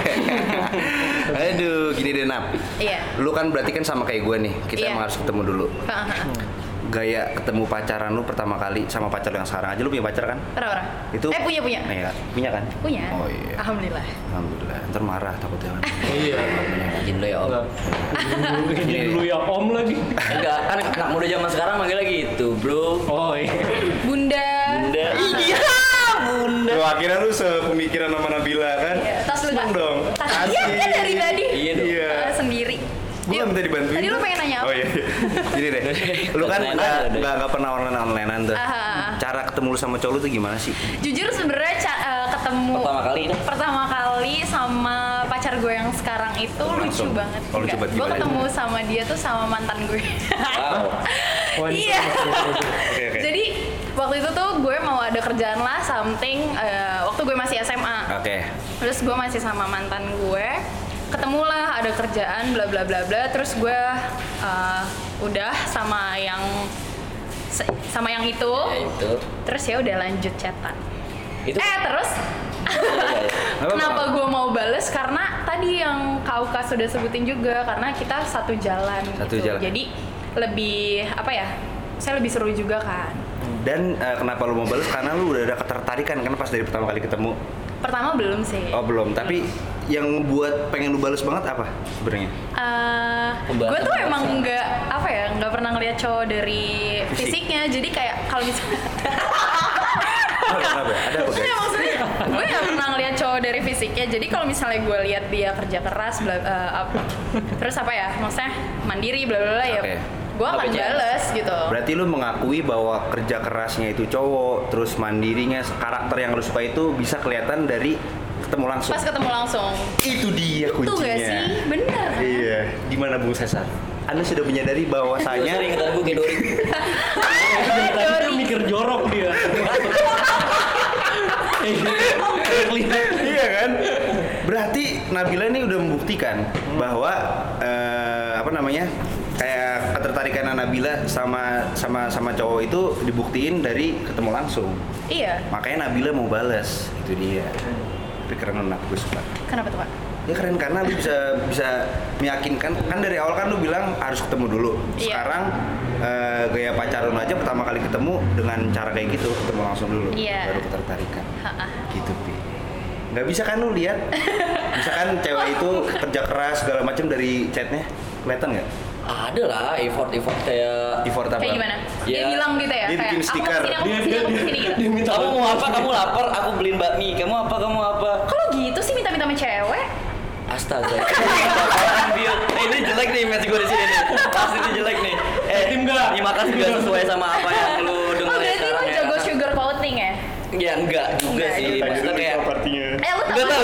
Speaker 4: Aduh, gini deh Nap.
Speaker 2: Iya.
Speaker 4: Lu kan berarti kan sama kayak gue nih, kita
Speaker 2: Iya.
Speaker 4: emang harus ketemu dulu. Gaya ketemu pacaran lu pertama kali sama pacar lu yang sekarang aja, lu punya pacar kan?
Speaker 2: Pernah.
Speaker 4: Itu
Speaker 2: Punya.
Speaker 4: Iya, punya kan?
Speaker 2: Punya.
Speaker 4: Oh iya.
Speaker 2: Alhamdulillah.
Speaker 4: Alhamdulillah. Ntar marah takutnya kan.
Speaker 1: Iya.
Speaker 3: Izin dulu ya Om.
Speaker 1: Ini dulu ya Om lagi.
Speaker 3: Enggak, kan anak muda zaman sekarang manggilnya gitu bro.
Speaker 1: Oh iya.
Speaker 2: Bunda.
Speaker 3: Bunda. Iya, Bunda.
Speaker 4: Lu akhirnya lu sepemikiran sama Nabila kan?
Speaker 2: Iya, tas lu
Speaker 4: Seneng
Speaker 2: Kak.
Speaker 4: dong.
Speaker 2: Tas iya kan dari tadi.
Speaker 3: Iya dong.
Speaker 4: Iya.
Speaker 2: Sendiri.
Speaker 4: Gue
Speaker 2: Yuk.
Speaker 4: minta dibantuin.
Speaker 2: Tadi lu pengen nanya apa?
Speaker 4: Oh iya. Gini deh. Lu kan
Speaker 3: Nanya aja deh.
Speaker 4: nggak pernah onlinean tuh.
Speaker 2: Ah.
Speaker 4: Cara ketemu lu sama cowok lu tuh gimana sih?
Speaker 2: Jujur sebenarnya ketemu
Speaker 3: Pertama kali dah.
Speaker 2: sama pacar gue yang sekarang itu lucu
Speaker 4: Langsung.
Speaker 2: banget.
Speaker 4: Oh, lucu banget.
Speaker 2: Gue
Speaker 4: Gimana?
Speaker 2: ketemu sama dia tuh sama mantan gue.
Speaker 3: Wow.
Speaker 1: Oh, ini
Speaker 2: Iya.
Speaker 4: Oke.
Speaker 2: Jadi waktu itu tuh gue mau ada kerjaan lah something waktu gue masih SMA.
Speaker 4: Oke.
Speaker 2: Terus gue masih sama mantan gue, ketemulah ada kerjaan bla bla bla bla. Terus gue udah sama yang itu.
Speaker 3: Ya itu.
Speaker 2: Terus ya udah lanjut chatan.
Speaker 3: Itu.
Speaker 2: Terus kenapa gue mau bales? Karena tadi yang Kak Uka sudah sebutin juga, karena kita satu jalan
Speaker 4: Satu
Speaker 2: gitu.
Speaker 4: jalan.
Speaker 2: Jadi lebih apa ya? Saya lebih seru juga kan.
Speaker 4: Dan kenapa lu mau balas? Karena lu udah ada ketertarikan kan pas dari pertama kali ketemu.
Speaker 2: Pertama belum sih.
Speaker 4: Oh belum, tapi yang buat pengen lu balas banget apa sebenarnya?
Speaker 2: Gue tuh emang nggak pernah ngeliat cowok dari fisiknya, jadi kayak kalau misalnya
Speaker 4: Ada apa guys?
Speaker 2: Nggak, maksudnya gue nggak pernah ngeliat cowok dari fisiknya, jadi kalau misalnya gue lihat dia kerja keras, terus apa ya, maksudnya mandiri, bla bla bla ya,
Speaker 4: Oke.
Speaker 2: gue akan bales gitu.
Speaker 4: Berarti lu mengakui bahwa kerja kerasnya itu cowok, terus mandirinya, karakter yang lu suka itu bisa kelihatan dari ketemu langsung.
Speaker 2: Pas ketemu langsung.
Speaker 4: Itu dia kuncinya.
Speaker 2: Tuh gak sih? Bener.
Speaker 4: Iya. Gimana Bung Cesar? Anda sudah menyadari bahwasanya
Speaker 3: Sering kata gue kayak Dori.
Speaker 1: Tadi tuh mikir jorok dia.
Speaker 4: iya kan? Berarti Nabila ini udah membuktikan bahwa kayak ketertarikan Nabila sama cowok itu dibuktiin dari ketemu langsung.
Speaker 2: Iya.
Speaker 4: Makanya Nabila mau balas, itu dia. Tapi keren banget, gue suka.
Speaker 2: Kenapa tuh, Pak?
Speaker 4: Ya keren karena lu bisa meyakinkan, kan dari awal kan lu bilang harus ketemu dulu.
Speaker 2: Iya.
Speaker 4: Sekarang gaya pacaran lu aja pertama kali ketemu dengan cara kayak gitu, ketemu langsung dulu,
Speaker 2: Iya.
Speaker 4: baru ketertarikan.
Speaker 2: Ha-ha.
Speaker 4: Gitu Pi. Nggak bisa kan lu lihat? Misalkan cewek itu kerja keras segala macam dari chatnya, kelihatan nggak?
Speaker 3: Ada lah effort kayak
Speaker 4: Effort apa?
Speaker 2: Kayak gimana? Dia
Speaker 3: Ya.
Speaker 2: bilang gitu ya?
Speaker 4: Dia
Speaker 2: kayak,
Speaker 4: bikin stiker.
Speaker 2: Aku mau kesini gitu.
Speaker 1: Dia minta
Speaker 3: kamu mau apa? Kamu lapar? Aku beliin bakmi. Kamu apa?
Speaker 2: Kalau gitu sih minta-minta sama cewek?
Speaker 3: Astaga. Ini jelek nih image gue di sini nih. Pasti ini jelek nih.
Speaker 1: Tim nggak?
Speaker 3: Ini makasih gak sesuai sama apa yang lu
Speaker 2: Oh
Speaker 3: dengerin
Speaker 2: berarti
Speaker 3: sekarang
Speaker 2: lu
Speaker 3: ya.
Speaker 2: jago sugar coating ya?
Speaker 3: Ya enggak juga
Speaker 2: Enggak
Speaker 3: sih.
Speaker 2: juga.
Speaker 3: Maksudnya kayak
Speaker 2: Lu
Speaker 3: enggak tahu.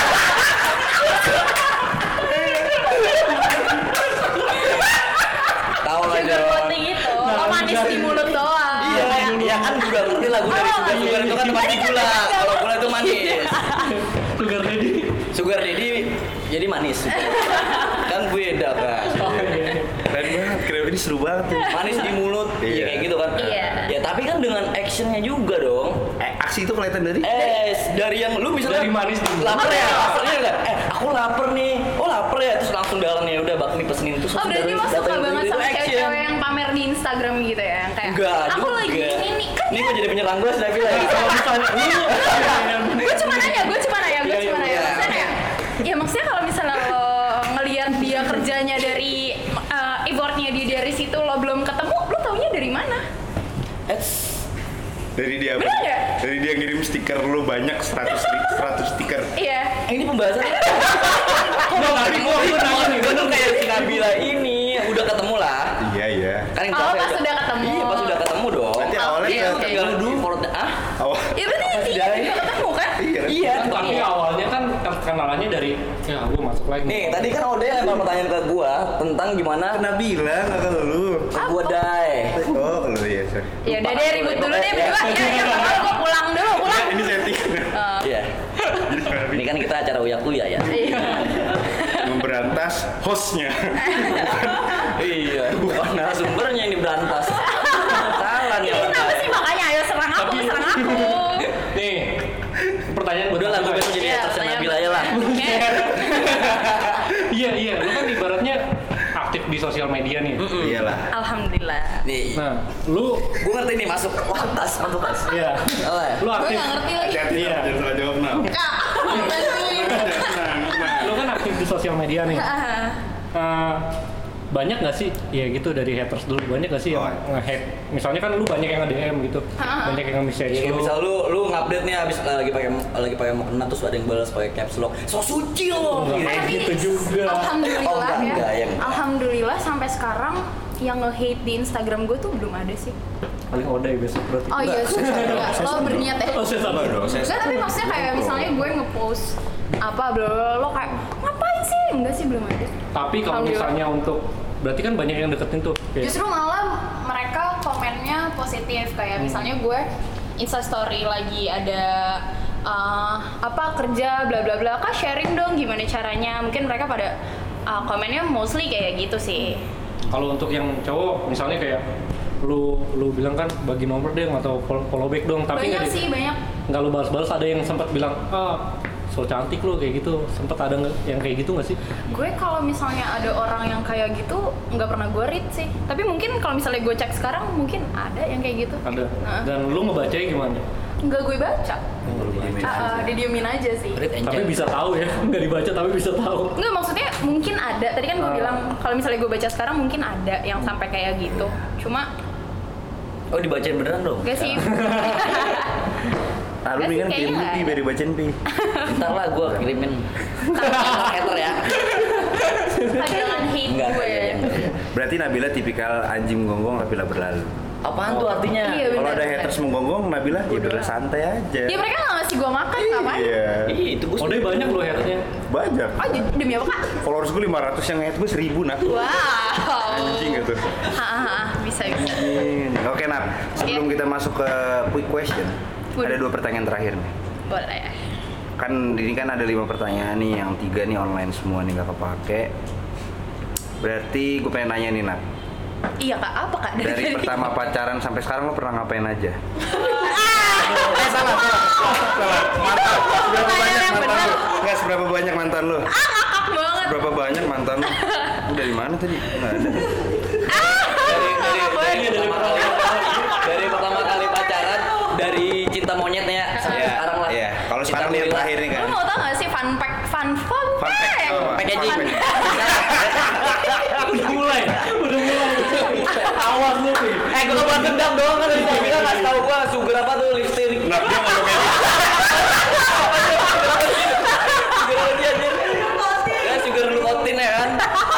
Speaker 3: Tahu lah
Speaker 2: sugar
Speaker 3: Jon.
Speaker 2: coating itu, lo manis di mulut doang.
Speaker 3: Iya, iya kan juga ngerti lagu dari
Speaker 2: Oh,
Speaker 3: Sugar
Speaker 2: iya.
Speaker 3: itu kan pasti gula. Kalau gula itu manis.
Speaker 1: Sugar daddy.
Speaker 3: Sugar daddy jadi manis. Kan beda kan.
Speaker 4: Keren banget, keren, ini seru banget tuh.
Speaker 3: Manis di mulut,
Speaker 4: Iya.
Speaker 3: ya kayak gitu kan.
Speaker 2: Iya.
Speaker 3: Ya tapi kan dengan actionnya juga dong.
Speaker 4: Aksi itu kelihatan dari
Speaker 3: Dari yang lu misalnya
Speaker 1: Dari manis dulu.
Speaker 3: lapar ya, asalnya enggak. Aku lapar nih. Oh lapar ya, terus langsung jalan ya udah bakmi pesenin terus.
Speaker 2: Oh berarti lo suka banget sama cewek-cewek yang pamer di Instagram gitu ya? Yang kayak,
Speaker 3: Enggak
Speaker 2: aku
Speaker 3: juga.
Speaker 2: lagi ini kan
Speaker 3: Ini
Speaker 2: ya.
Speaker 3: kok jadi penyerang gue sudah bilang.
Speaker 1: Kalau misalnya lu
Speaker 2: Gue cuma nanya.
Speaker 3: Iya.
Speaker 2: Maksudnya kayak, ya maksudnya kalau misalnya lo ngelihat dia kerjanya dari effortnya dia dari situ, lo belum ketemu, lo taunya dari mana?
Speaker 4: dari dia
Speaker 2: Bener nggak?
Speaker 4: dari dia ngirim stiker lu banyak 100 stiker.
Speaker 2: Iya.
Speaker 3: Ini pembahasan.
Speaker 1: tadi gua nanya nih,
Speaker 3: Gue tuh kayak si Nabila ini udah ketemu lah.
Speaker 4: Iya.
Speaker 3: Kan yang
Speaker 2: Oh,
Speaker 3: cewek
Speaker 2: pas udah ketemu.
Speaker 3: Iya, pas udah ketemu dong.
Speaker 4: Berarti awalnya
Speaker 2: Oke,
Speaker 4: kayak
Speaker 2: oke.
Speaker 3: Tinggal effort. Ah?
Speaker 4: awal.
Speaker 2: Ya berarti dia juga ketemu kan?
Speaker 3: Iya.
Speaker 1: tapi awalnya kan kenalannya dari ya gua masuk lagi.
Speaker 3: Nih, tadi kan Ode lempar pertanyaan ke gua tentang gimana
Speaker 4: Nabila nggak ke lu.
Speaker 3: ke gua Dai.
Speaker 4: Oh, ke lu ya, sorry.
Speaker 2: Ya udah deh ribut dulu deh berdua. Ya pokoknya gue pulang dulu.
Speaker 4: Ini setting.
Speaker 3: Iya. Ini kan kita acara uyak-uyak ya.
Speaker 2: Iya.
Speaker 4: Memberantas hostnya.
Speaker 3: Iya. Bukan narasumbernya ini berantas. Salah nih.
Speaker 2: Ini kenapa sih makanya ayo serang aku.
Speaker 1: Nih, pertanyaan
Speaker 3: Udah lah, gue besok jadi
Speaker 2: Iya,
Speaker 3: atasnya
Speaker 2: tanya-
Speaker 3: Nabila aja lah.
Speaker 2: Oke.
Speaker 1: Iya, lu kan ibaratnya aktif di sosial media nih.
Speaker 4: Iyalah.
Speaker 2: Alhamdulillah.
Speaker 3: Nih,
Speaker 1: Nah, lu
Speaker 3: gue ngerti nih masuk. Wah, tas, masuk tas.
Speaker 1: iya.
Speaker 3: Salah ya?
Speaker 1: Lu
Speaker 2: Gue
Speaker 1: aktif.
Speaker 2: nggak ngerti lagi.
Speaker 4: Hati-hati
Speaker 1: Iya.
Speaker 4: jangan salah jawab nah.
Speaker 1: Lu kan aktif di sosial media nih. Banyak nggak sih ya gitu dari haters dulu, banyak nggak sih yang nge-hate, misalnya kan lu banyak yang nge-DM gitu, banyak yang nge-message
Speaker 3: Iya,
Speaker 1: lu.
Speaker 3: misal lu ngupdate nih abis lagi pakai mau kena terus ada yang balas pakai caps lock. So suci lo.
Speaker 1: Enggak
Speaker 3: Gitu.
Speaker 1: gitu juga.
Speaker 2: Alhamdulillah
Speaker 3: Oh, enggak,
Speaker 2: ya.
Speaker 3: yang-
Speaker 2: Alhamdulillah sampai sekarang yang nge-hate di Instagram gue tuh belum ada sih.
Speaker 1: Paling Odai besok berarti.
Speaker 2: Oh iya, lo berniat ya?
Speaker 1: Oh, saya sabar dong.
Speaker 2: Enggak, tapi maksudnya kayak misalnya gue nge-post apa bla lo kayak ngapain sih? Enggak sih belum ada.
Speaker 1: Tapi kalau
Speaker 2: Alhamdulillah.
Speaker 1: misalnya untuk berarti kan banyak yang deketin tuh. Kayak,
Speaker 2: Justru malah mereka komennya positif kayak misalnya gue Instastory lagi ada apa kerja bla bla bla, kak sharing dong gimana caranya, mungkin mereka pada komennya mostly kayak gitu sih.
Speaker 1: kalau untuk yang cowok misalnya kayak lu bilang kan bagi nomor deh atau follow back dong, tapi
Speaker 2: Banyak sih banyak.
Speaker 1: nggak lu balas-balas, ada yang sempat bilang so cantik lo kayak gitu. Sempet ada yang kayak gitu nggak sih?
Speaker 2: Gue kalau misalnya ada orang yang kayak gitu nggak pernah gue read sih. Tapi mungkin kalau misalnya gue cek sekarang mungkin ada yang kayak gitu.
Speaker 1: Ada. Dan lu ngebacanya gimana?
Speaker 2: Nggak gue baca. Didiemin aja sih.
Speaker 1: Tapi bisa tahu ya, nggak dibaca tapi bisa tahu.
Speaker 2: Nggak, maksudnya mungkin ada. Tadi kan gue bilang kalau misalnya gue baca sekarang mungkin ada yang sampai kayak gitu. Cuma
Speaker 3: Oh, dibacain beneran dong?
Speaker 2: gak sih.
Speaker 4: Lu mendingan kirim Pi biar dibacain Pi.
Speaker 3: Ntar lah gue kirimin. Hater ya.
Speaker 2: Jangan hate
Speaker 3: Enggak,
Speaker 2: gue.
Speaker 4: Berarti Nabila tipikal anjing menggonggong Nabila berlalu.
Speaker 3: Apaan tuh artinya?
Speaker 2: Iya,
Speaker 4: Kalau
Speaker 2: benar,
Speaker 4: ada
Speaker 2: benar.
Speaker 4: haters menggonggong Nabila ya udah santai aja.
Speaker 2: Ya mereka nggak ngasih gue makan, ngapain?
Speaker 4: Iya.
Speaker 3: Ih, itu gue
Speaker 1: Udah banyak lo haternya.
Speaker 4: Banyak.
Speaker 2: Oh, demi apa kak?
Speaker 4: Followers gue 500, yang hate gue 1000 nak.
Speaker 2: Wow.
Speaker 4: Anjing gitu.
Speaker 2: Bisa.
Speaker 4: Oke Nap, sebelum kita masuk ke quick question, ada 2 pertanyaan terakhir nih.
Speaker 2: Boleh.
Speaker 4: Kan ini kan ada 5 pertanyaan nih, yang 3 nih online semua nih gak kepake. Berarti gue pengen nanya nih Nap,
Speaker 2: Iya kak, apa kak?
Speaker 4: dari pertama pacaran sampai sekarang lo pernah ngapain aja? Salah. Mantan. Seberapa banyak mantan lo? Enggak, seberapa banyak mantan lo?
Speaker 2: Ngakak banget.
Speaker 4: Seberapa banyak mantan lo? Lu dari mana tadi? Enggak ada.
Speaker 3: dari pertama kali pacaran, dari cinta monyetnya sampai sekarang lah.
Speaker 4: Iya, kalau
Speaker 3: Cinta
Speaker 4: sekarang yang
Speaker 3: gorila.
Speaker 4: terakhir nih kan.
Speaker 2: Lu mau tau gak sih fun fact?
Speaker 4: Fun fact apa?
Speaker 3: Packaging.
Speaker 1: Udah mulai. Awas lu Pi.
Speaker 3: Gue cuma dendam doang kan dari tadi kan ngasih tau gue sugar apa tuh lipstick.
Speaker 4: Nah, dia ngomong kayak gitu.
Speaker 3: Sugar lagi anjir. Ya sugar lukotin ya kan.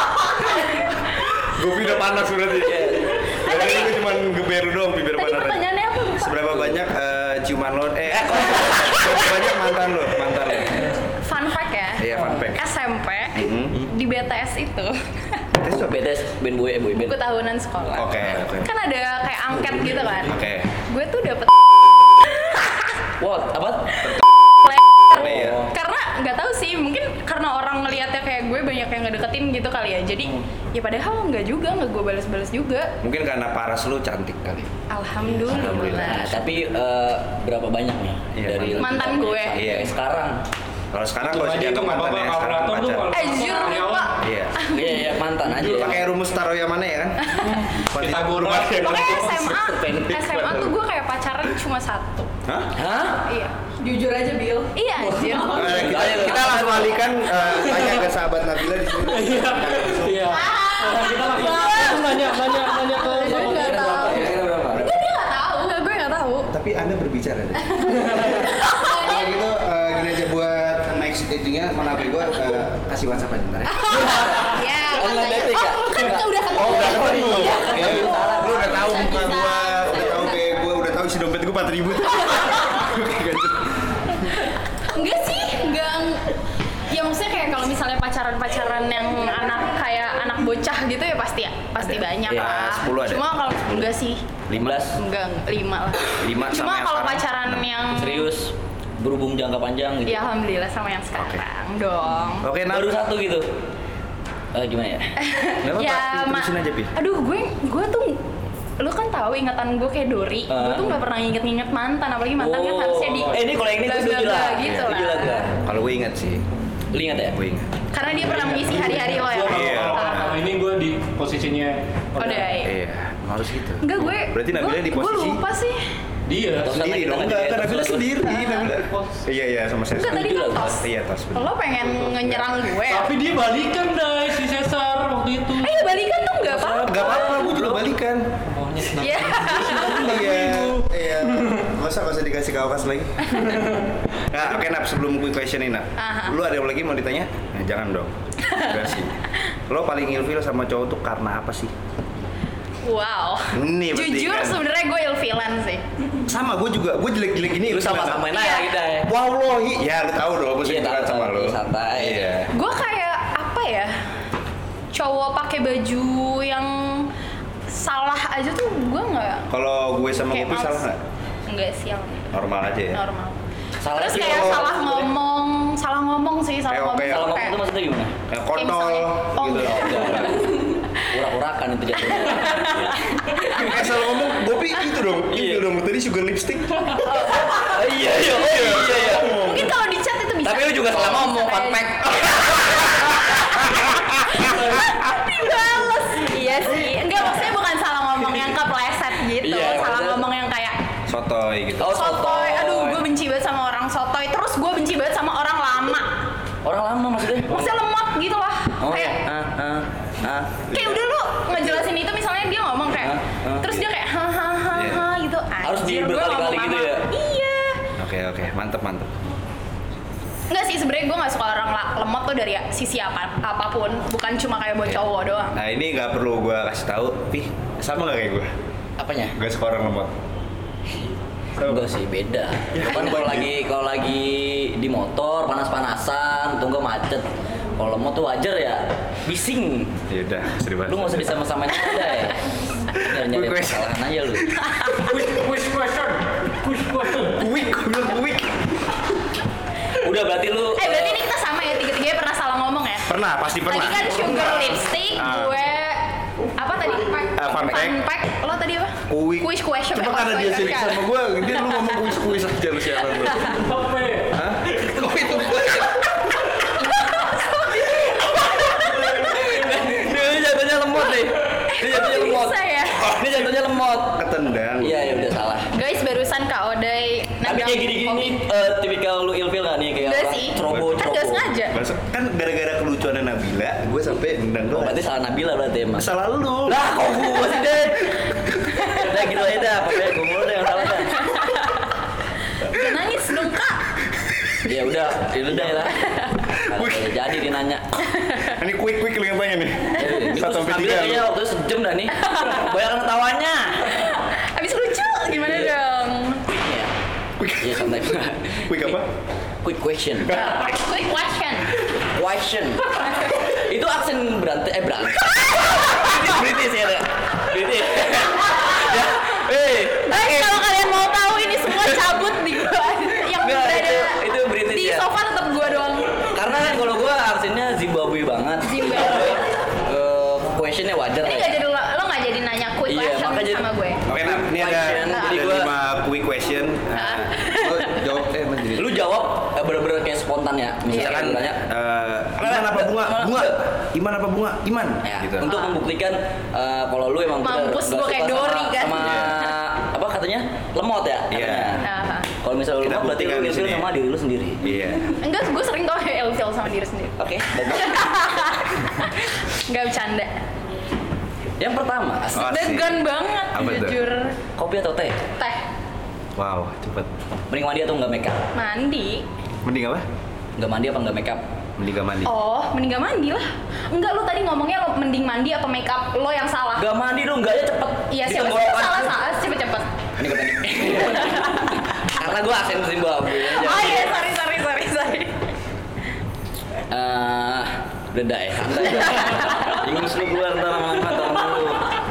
Speaker 4: Gue udah panas berarti. Jadi gue cuma geber doang bibir
Speaker 2: Tadi
Speaker 4: panas.
Speaker 2: pertanyaannya apa?
Speaker 4: Seberapa banyak ciuman lo? Seberapa banyak mantan lo?
Speaker 2: Fun fact ya.
Speaker 4: Iya, fun fact.
Speaker 2: SMP di BTS itu
Speaker 4: Tes coba.
Speaker 3: BTS band boy band.
Speaker 2: buku tahunan sekolah.
Speaker 4: Oke.
Speaker 2: Kan ada kayak angket gitu kan.
Speaker 4: Oke.
Speaker 2: Gue tuh dapet
Speaker 3: What? Apa?
Speaker 4: Iya.
Speaker 2: karena nggak tahu sih, mungkin karena orang ngelihatnya kayak gue banyak yang ngedeketin gitu kali ya. Jadi ya padahal nggak juga, nggak gue balas-balas juga.
Speaker 4: Mungkin karena paras lu cantik kali.
Speaker 2: Alhamdulillah.
Speaker 3: Tapi berapa banyak nih
Speaker 4: Iya,
Speaker 3: dari
Speaker 2: mantan gue.
Speaker 4: Iya.
Speaker 3: Sekarang?
Speaker 4: Kalau sekarang kalau
Speaker 1: Coba
Speaker 4: jadi
Speaker 1: dihitung
Speaker 4: mantan
Speaker 1: apa-apa,
Speaker 4: ya, sekarang
Speaker 1: kalkulator tuh
Speaker 4: pacar.
Speaker 1: kalau-
Speaker 2: Jujur lupa.
Speaker 4: Iya.
Speaker 3: Iya mantan aja.
Speaker 4: Pakai rumus taruh yang mana ya kan?
Speaker 1: Pythagoras.
Speaker 2: Pokoknya SMA tuh gue kayak pacaran cuma 1.
Speaker 4: Hah?
Speaker 3: Hah?
Speaker 2: Iya. Jujur aja Bill. Iya anjir.
Speaker 4: Kita langsung alihkan tanya ke sahabat Nabila di sini.
Speaker 1: Iya. Kita langsung nanya ke
Speaker 2: Gue nggak tahu.
Speaker 3: Kira-kira berapa?
Speaker 2: Dia nggak tahu. Gue nggak tahu.
Speaker 4: Tapi Anda berbicara deh. Kalau gitu gini aja buat next datingnya mana HP gue kasih WhatsApp aja ntar ya.
Speaker 2: Ya.
Speaker 3: Online dating ya?
Speaker 2: Kan udah ketemu.
Speaker 4: Udah ketemu.
Speaker 2: Iya.
Speaker 4: Ya, lu udah tahu muka gua, udah tahu kayak gua, udah tahu isi dompet gua 4.000.
Speaker 2: Enggak sih, enggak. Ya maksudnya kayak kalau misalnya pacaran yang anak bocah gitu ya pasti banyak
Speaker 3: Ya,
Speaker 2: lah.
Speaker 4: 10 ada.
Speaker 2: Cuma kalau enggak sih,
Speaker 3: 15.
Speaker 2: enggak 5 lah.
Speaker 4: 5 sama
Speaker 2: Cuma
Speaker 4: yang
Speaker 2: kalau
Speaker 4: sekarang.
Speaker 2: pacaran yang
Speaker 3: Serius berhubung jangka panjang gitu.
Speaker 2: ya alhamdulillah sama yang sekarang dong.
Speaker 4: Oke,
Speaker 3: Baru satu gitu. Gimana ya?
Speaker 4: Enggak apa-apa, terusin aja, Pi.
Speaker 2: Aduh, gue tuh lu kan tahu ingatan gue kayak Dori. Gue tuh nggak pernah inget mantan, apalagi mantan kan harusnya di
Speaker 3: ini kalau yang ini tuh
Speaker 2: bla, bla,
Speaker 3: gila.
Speaker 2: bla gitu lah.
Speaker 3: Gila gila.
Speaker 4: Kalau gue ingat sih,
Speaker 3: Lu ingat ya?
Speaker 4: gue ingat.
Speaker 2: Karena dia pernah mengisi hari-hari lo ya.
Speaker 4: Iya.
Speaker 1: Nah, ini gue di posisinya
Speaker 2: Udah.
Speaker 4: Iya, harus gitu.
Speaker 2: Enggak gue.
Speaker 4: Berarti Nabila di posisi
Speaker 2: Gue lupa sih.
Speaker 1: dia.
Speaker 4: sendiri dong. Enggak, kan Nabila sendiri. Nabila. Iya, sama saya.
Speaker 2: Enggak tadi kan tos.
Speaker 4: Iya, tos.
Speaker 2: Lo pengen nyerang gue.
Speaker 1: Tapi dia balikan deh si Cesar waktu itu.
Speaker 2: Ya balikan tuh nggak apa-apa.
Speaker 4: Enggak apa-apa, gue juga balikan.
Speaker 1: Monyet nah.
Speaker 2: Iya.
Speaker 4: Iya. Masa dikasih kawas lagi? Nah, oke Nap, sebelum quick question ini Nap, lu ada yang lagi mau ditanya? Nah, jangan dong. Enggak sih. Lo paling ilfil sama cowok tuh karena apa sih?
Speaker 2: Wow.
Speaker 4: Ini penting
Speaker 2: Jujur
Speaker 4: kan?
Speaker 2: sebenarnya gue ilfilan sih.
Speaker 4: Sama gue juga, gue jelek-jelek gini.
Speaker 3: Lu sama-samain aja kita ya.
Speaker 4: Wallahi, ya lu tahu dong, gue
Speaker 3: Iya,
Speaker 4: sering
Speaker 3: tahu,
Speaker 4: sama
Speaker 3: tahu.
Speaker 4: lu.
Speaker 3: Santai.
Speaker 4: Iya.
Speaker 2: Gue kayak apa ya? Cowok pakai baju yang salah aja tuh gue nggak.
Speaker 4: Kalau gue sama
Speaker 2: Kayak
Speaker 4: Kopi
Speaker 2: males.
Speaker 4: salah nggak?
Speaker 2: Enggak sial.
Speaker 4: Normal aja ya.
Speaker 2: Normal.
Speaker 3: Salah
Speaker 2: Terus
Speaker 3: sih
Speaker 2: kayak
Speaker 3: kalau-
Speaker 2: salah ngomong sih,
Speaker 4: Kayak
Speaker 2: ngomong.
Speaker 4: kayak
Speaker 3: Kalau
Speaker 2: tuh
Speaker 3: ngomong tuh maksudnya gimana?
Speaker 4: Kayak
Speaker 2: kayak
Speaker 4: kontol
Speaker 2: misalnya, oh,
Speaker 4: gitu.
Speaker 2: enggak.
Speaker 3: Urak-urakan itu jatuhnya.
Speaker 4: Kayak salah ngomong, Gopi itu dong.
Speaker 3: Iya.
Speaker 4: Itu dong, tadi sugar lipstick.
Speaker 3: Iya.
Speaker 2: Mungkin kalau di chat itu bisa.
Speaker 3: Tapi lu juga
Speaker 4: sotoy gitu.
Speaker 3: Oh,
Speaker 2: Sotoy, aduh gue benci banget sama orang sotoy. Terus gue benci banget sama orang lama.
Speaker 3: Orang lama maksudnya?
Speaker 2: Maksudnya lemot gitu lah.
Speaker 3: Oh,
Speaker 2: Kayak kayak udah lu ngejelasin itu misalnya dia ngomong kayak terus dia kayak hahaha gitu.
Speaker 3: Harus
Speaker 2: Anjir, gue
Speaker 3: berkali-kali
Speaker 2: ngomong
Speaker 3: gitu
Speaker 2: sama-
Speaker 3: ya?
Speaker 2: Iya.
Speaker 4: Oke, mantep.
Speaker 2: Enggak sih, sebenarnya gue nggak suka orang lemot tuh dari sisi apapun, bukan cuma kayak buat cowok doang.
Speaker 4: Nah ini nggak perlu gue kasih tahu, Pih sama nggak kayak gue?
Speaker 3: Apanya?
Speaker 4: Gak suka orang lemot.
Speaker 3: Enggak sih, beda. Kan kalau lagi di motor panas-panasan, tunggu macet. Kalau lemot tuh wajar ya, bising.
Speaker 4: Ya udah, seri banget.
Speaker 3: Lu nggak usah disama-samain aja ya. Nyari kesalahan aja lu.
Speaker 1: Quick question.
Speaker 4: Quick.
Speaker 3: Udah berarti lu.
Speaker 2: Berarti ini kita sama ya, tiga-tiganya pernah salah ngomong ya?
Speaker 4: Pernah, pasti pernah.
Speaker 2: Tadi kan sugar lipstick, gue apa tadi?
Speaker 4: Fun fact.
Speaker 2: Lo tadi apa?
Speaker 4: Quick
Speaker 2: question.
Speaker 4: Cuma karena dia sirik sama gue, dia lu ngomong kuis aja lu siaran lu.
Speaker 1: Apa ya?
Speaker 4: Hah? Kok itu gue?
Speaker 3: Dia jatuhnya lemot nih. Dia jatuhnya lemot.
Speaker 2: Bisa ya?
Speaker 3: Dia jatuhnya lemot.
Speaker 4: Ketendang.
Speaker 3: Iya, ya udah salah.
Speaker 2: Guys, barusan Kak Odai
Speaker 3: Tapi kayak gini-gini nih, tipikal lu ilfil gak nih kayak
Speaker 2: Enggak
Speaker 3: apa?
Speaker 2: sih.
Speaker 3: Ceroboh.
Speaker 2: Kan gak sengaja.
Speaker 4: Kan gara-gara kelucuannya Nabila, gue sampai nendang
Speaker 3: Oh,
Speaker 4: doang.
Speaker 3: berarti salah Nabila berarti emang.
Speaker 4: Salah lu.
Speaker 3: Lah, kok gua sih deh? Udah gitu aja dah, pokoknya gua mulu deh yang salah dah.
Speaker 2: Jangan nangis dong Kak.
Speaker 3: Ya udah ya lah. Jadi dia nanya.
Speaker 4: Ini quick lihatnya nih.
Speaker 3: Ini
Speaker 4: 1 sampai 3.
Speaker 3: kayaknya waktu itu sejam dah nih. Banyak ketawanya.
Speaker 2: Abis lucu, gimana
Speaker 3: Iya.
Speaker 2: dong?
Speaker 3: Iya.
Speaker 4: Quick.
Speaker 3: Iya, sometimes.
Speaker 4: Quick apa?
Speaker 3: Quick question.
Speaker 2: Quick question.
Speaker 3: Question. Itu aksen British. British ya, British. Ya.
Speaker 2: Guys, kalau kalian mau tahu ini semua cabut di gua. Yang
Speaker 3: Nggak,
Speaker 2: berada
Speaker 3: itu British
Speaker 2: di
Speaker 3: ya.
Speaker 2: sofa tetap gua doang.
Speaker 3: Karena kan kalau gua aksennya Zimbabwe banget.
Speaker 2: Zimbabwe.
Speaker 3: Questionnya wajar
Speaker 2: Ini
Speaker 3: ya.
Speaker 2: nggak jadi lo nggak jadi nanya quick
Speaker 3: Iya,
Speaker 2: question
Speaker 3: makanya jadi-
Speaker 2: sama gue.
Speaker 4: Oke, nah, ini ada
Speaker 3: Question. Jadi gua-
Speaker 4: 5 quick question. Nah, lo jawab nanti.
Speaker 3: Lu jawab bener-bener kayak spontan ya.
Speaker 4: Misalkan
Speaker 3: Misalkan nanya,
Speaker 4: Iman apa bunga? Iman apa bunga? Iman.
Speaker 3: ya,
Speaker 4: Gitu.
Speaker 3: untuk membuktikan kalau lu emang bener
Speaker 2: Mampus
Speaker 3: nggak
Speaker 2: gua kayak
Speaker 3: suka
Speaker 2: Dori kan.
Speaker 3: sama apa katanya lemot ya
Speaker 4: Iya.
Speaker 3: katanya.
Speaker 2: Aha.
Speaker 3: Kalau misalnya lu
Speaker 4: Kita
Speaker 3: lemot berarti
Speaker 4: buktikan
Speaker 3: lu
Speaker 4: di
Speaker 3: ilfil
Speaker 4: sini.
Speaker 3: sama diri lu sendiri.
Speaker 4: Iya.
Speaker 2: Enggak, gue sering kok ilfil sama diri sendiri.
Speaker 3: Oke, bagus.
Speaker 2: Enggak bercanda.
Speaker 3: Yang pertama,
Speaker 4: Oh, asik.
Speaker 2: Degan banget,
Speaker 4: Apa tuh?
Speaker 2: jujur.
Speaker 3: kopi atau teh?
Speaker 2: Teh,
Speaker 4: Wow, cepet.
Speaker 3: Mending mandi atau nggak make up?
Speaker 2: mandi.
Speaker 4: Mending apa?
Speaker 3: Nggak mandi apa nggak make up?
Speaker 4: Mending gak mandi.
Speaker 2: Oh, mending gak mandi lah. Enggak, lo tadi ngomongnya lo mending mandi apa make up, lo yang salah.
Speaker 3: Nggak mandi dong, nggaknya cepet.
Speaker 2: Iya, siapa sih
Speaker 3: Ditenggorokan.
Speaker 2: salah cepet-cepet.
Speaker 3: Ini gue tadi. Karena gue aksen Zimbabwe aja.
Speaker 2: Oh iya, sorry.
Speaker 3: Udah dah ya, santai. Ingus lu keluar ntar lama-lama tangan lu.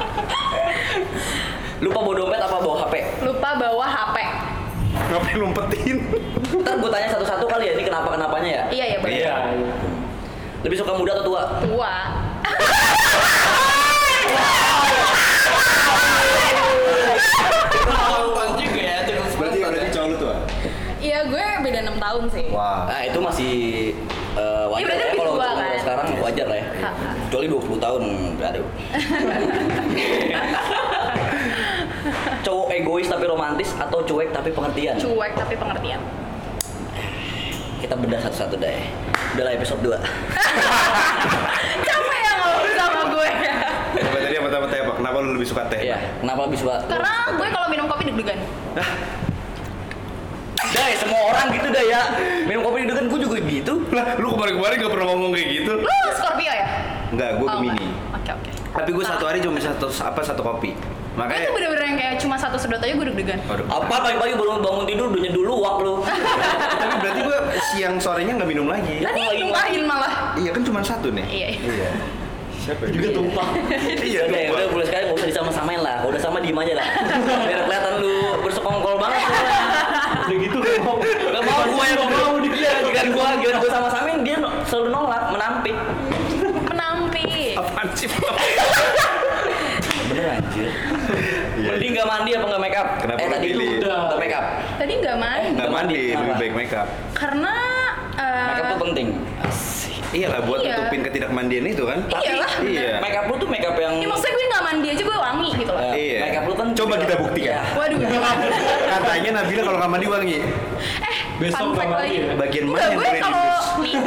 Speaker 3: Lupa bawa dompet apa bawa HP?
Speaker 2: Lupa bawa HP.
Speaker 4: Ngapain lumpetin?
Speaker 3: Ntar gue tanya satu-satu kali ya, ini kenapa-kenapanya ya?
Speaker 2: Iya, benar.
Speaker 1: Iya.
Speaker 3: Lebih suka muda atau tua?
Speaker 2: Tua.
Speaker 4: Berarti cowok lu tuh?
Speaker 2: Iya, gue beda 6 tahun sih.
Speaker 4: Wah.
Speaker 3: Nah itu masih wajar
Speaker 2: berarti
Speaker 3: ya,
Speaker 2: lebih
Speaker 3: kalau
Speaker 2: tua,
Speaker 3: untuk
Speaker 2: kan?
Speaker 3: sekarang wajar lah ya. Kecuali 20 tahun, aduh. Cowok egois tapi romantis atau cuek tapi pengertian?
Speaker 2: Cuek tapi pengertian.
Speaker 3: Kita bedah satu-satu deh. Udah lah episode 2.
Speaker 2: Capek ya ngomong sama gue.
Speaker 4: Apa tadi yang pertama teh apa? Kenapa lu lebih suka teh?
Speaker 3: Iya, kenapa lebih suka?
Speaker 2: Karena gue kalau minum kopi deg-degan.
Speaker 3: Dai, semua orang gitu dah ya. Minum kopi deg-degan gue juga gitu.
Speaker 4: Lah, lu kemarin gak pernah ngomong kayak gitu.
Speaker 2: Lo Scorpio ya?
Speaker 4: Enggak, gue
Speaker 2: Oh,
Speaker 4: Gemini.
Speaker 2: enggak. Oke.
Speaker 4: Tapi gue satu hari cuma bisa satu kopi.
Speaker 2: Gue
Speaker 4: Makanya
Speaker 2: tuh bener-bener yang kayak cuma satu sedot aja gue deg-degan.
Speaker 4: Waduh.
Speaker 3: Apa pagi-pagi bangun tidur udah nyeduh luwak lu.
Speaker 4: Tapi berarti gue siang sorenya nggak minum lagi.
Speaker 2: Tadi
Speaker 3: lagi
Speaker 2: numpahin malah.
Speaker 4: Iya kan cuma satu nih.
Speaker 2: Iya.
Speaker 4: Siapa ya?
Speaker 3: Juga tumpah.
Speaker 4: Iya,
Speaker 3: Udah,
Speaker 4: tumpah.
Speaker 3: udah mulai sekarang nggak usah disama-samain lah. Kalau udah sama diem aja lah. Biar kelihatan lu bersekongkol banget.
Speaker 1: Udah gitu gak mau.
Speaker 3: Gak mau gue yang mau dia. Giliran gue sama-samain dia selalu nolak, menampik.
Speaker 2: Menampik.
Speaker 4: Apaan sih?
Speaker 3: Bener anjir.
Speaker 4: Iya.
Speaker 3: Mending gak mandi apa gak make up?
Speaker 4: Kenapa lu
Speaker 3: Tadi itu
Speaker 4: pilih?
Speaker 3: gak make up.
Speaker 2: Tadi nggak mandi.
Speaker 4: Nggak mandi,
Speaker 3: Kenapa?
Speaker 4: lebih baik make up.
Speaker 2: Karena
Speaker 3: Make up tuh penting.
Speaker 4: Iya lah, buat
Speaker 2: Iya.
Speaker 4: nutupin ketidakmandian itu kan.
Speaker 2: Iyalah,
Speaker 4: Iya.
Speaker 3: Make up lu tuh make up yang
Speaker 2: ya maksudnya gue nggak mandi aja gue wangi gitu loh.
Speaker 4: Iya.
Speaker 3: Make up lu kan
Speaker 4: Coba kita buktikan.
Speaker 3: Iya.
Speaker 2: Waduh,
Speaker 4: Katanya Nabila kalau nggak mandi wangi.
Speaker 1: Besok
Speaker 2: fun fact
Speaker 1: nggak mandi
Speaker 2: lagi.
Speaker 1: ya?
Speaker 4: Bagian
Speaker 2: Enggak,
Speaker 4: mana yang
Speaker 2: gue
Speaker 4: keren
Speaker 2: kalau
Speaker 4: Idris?
Speaker 2: nih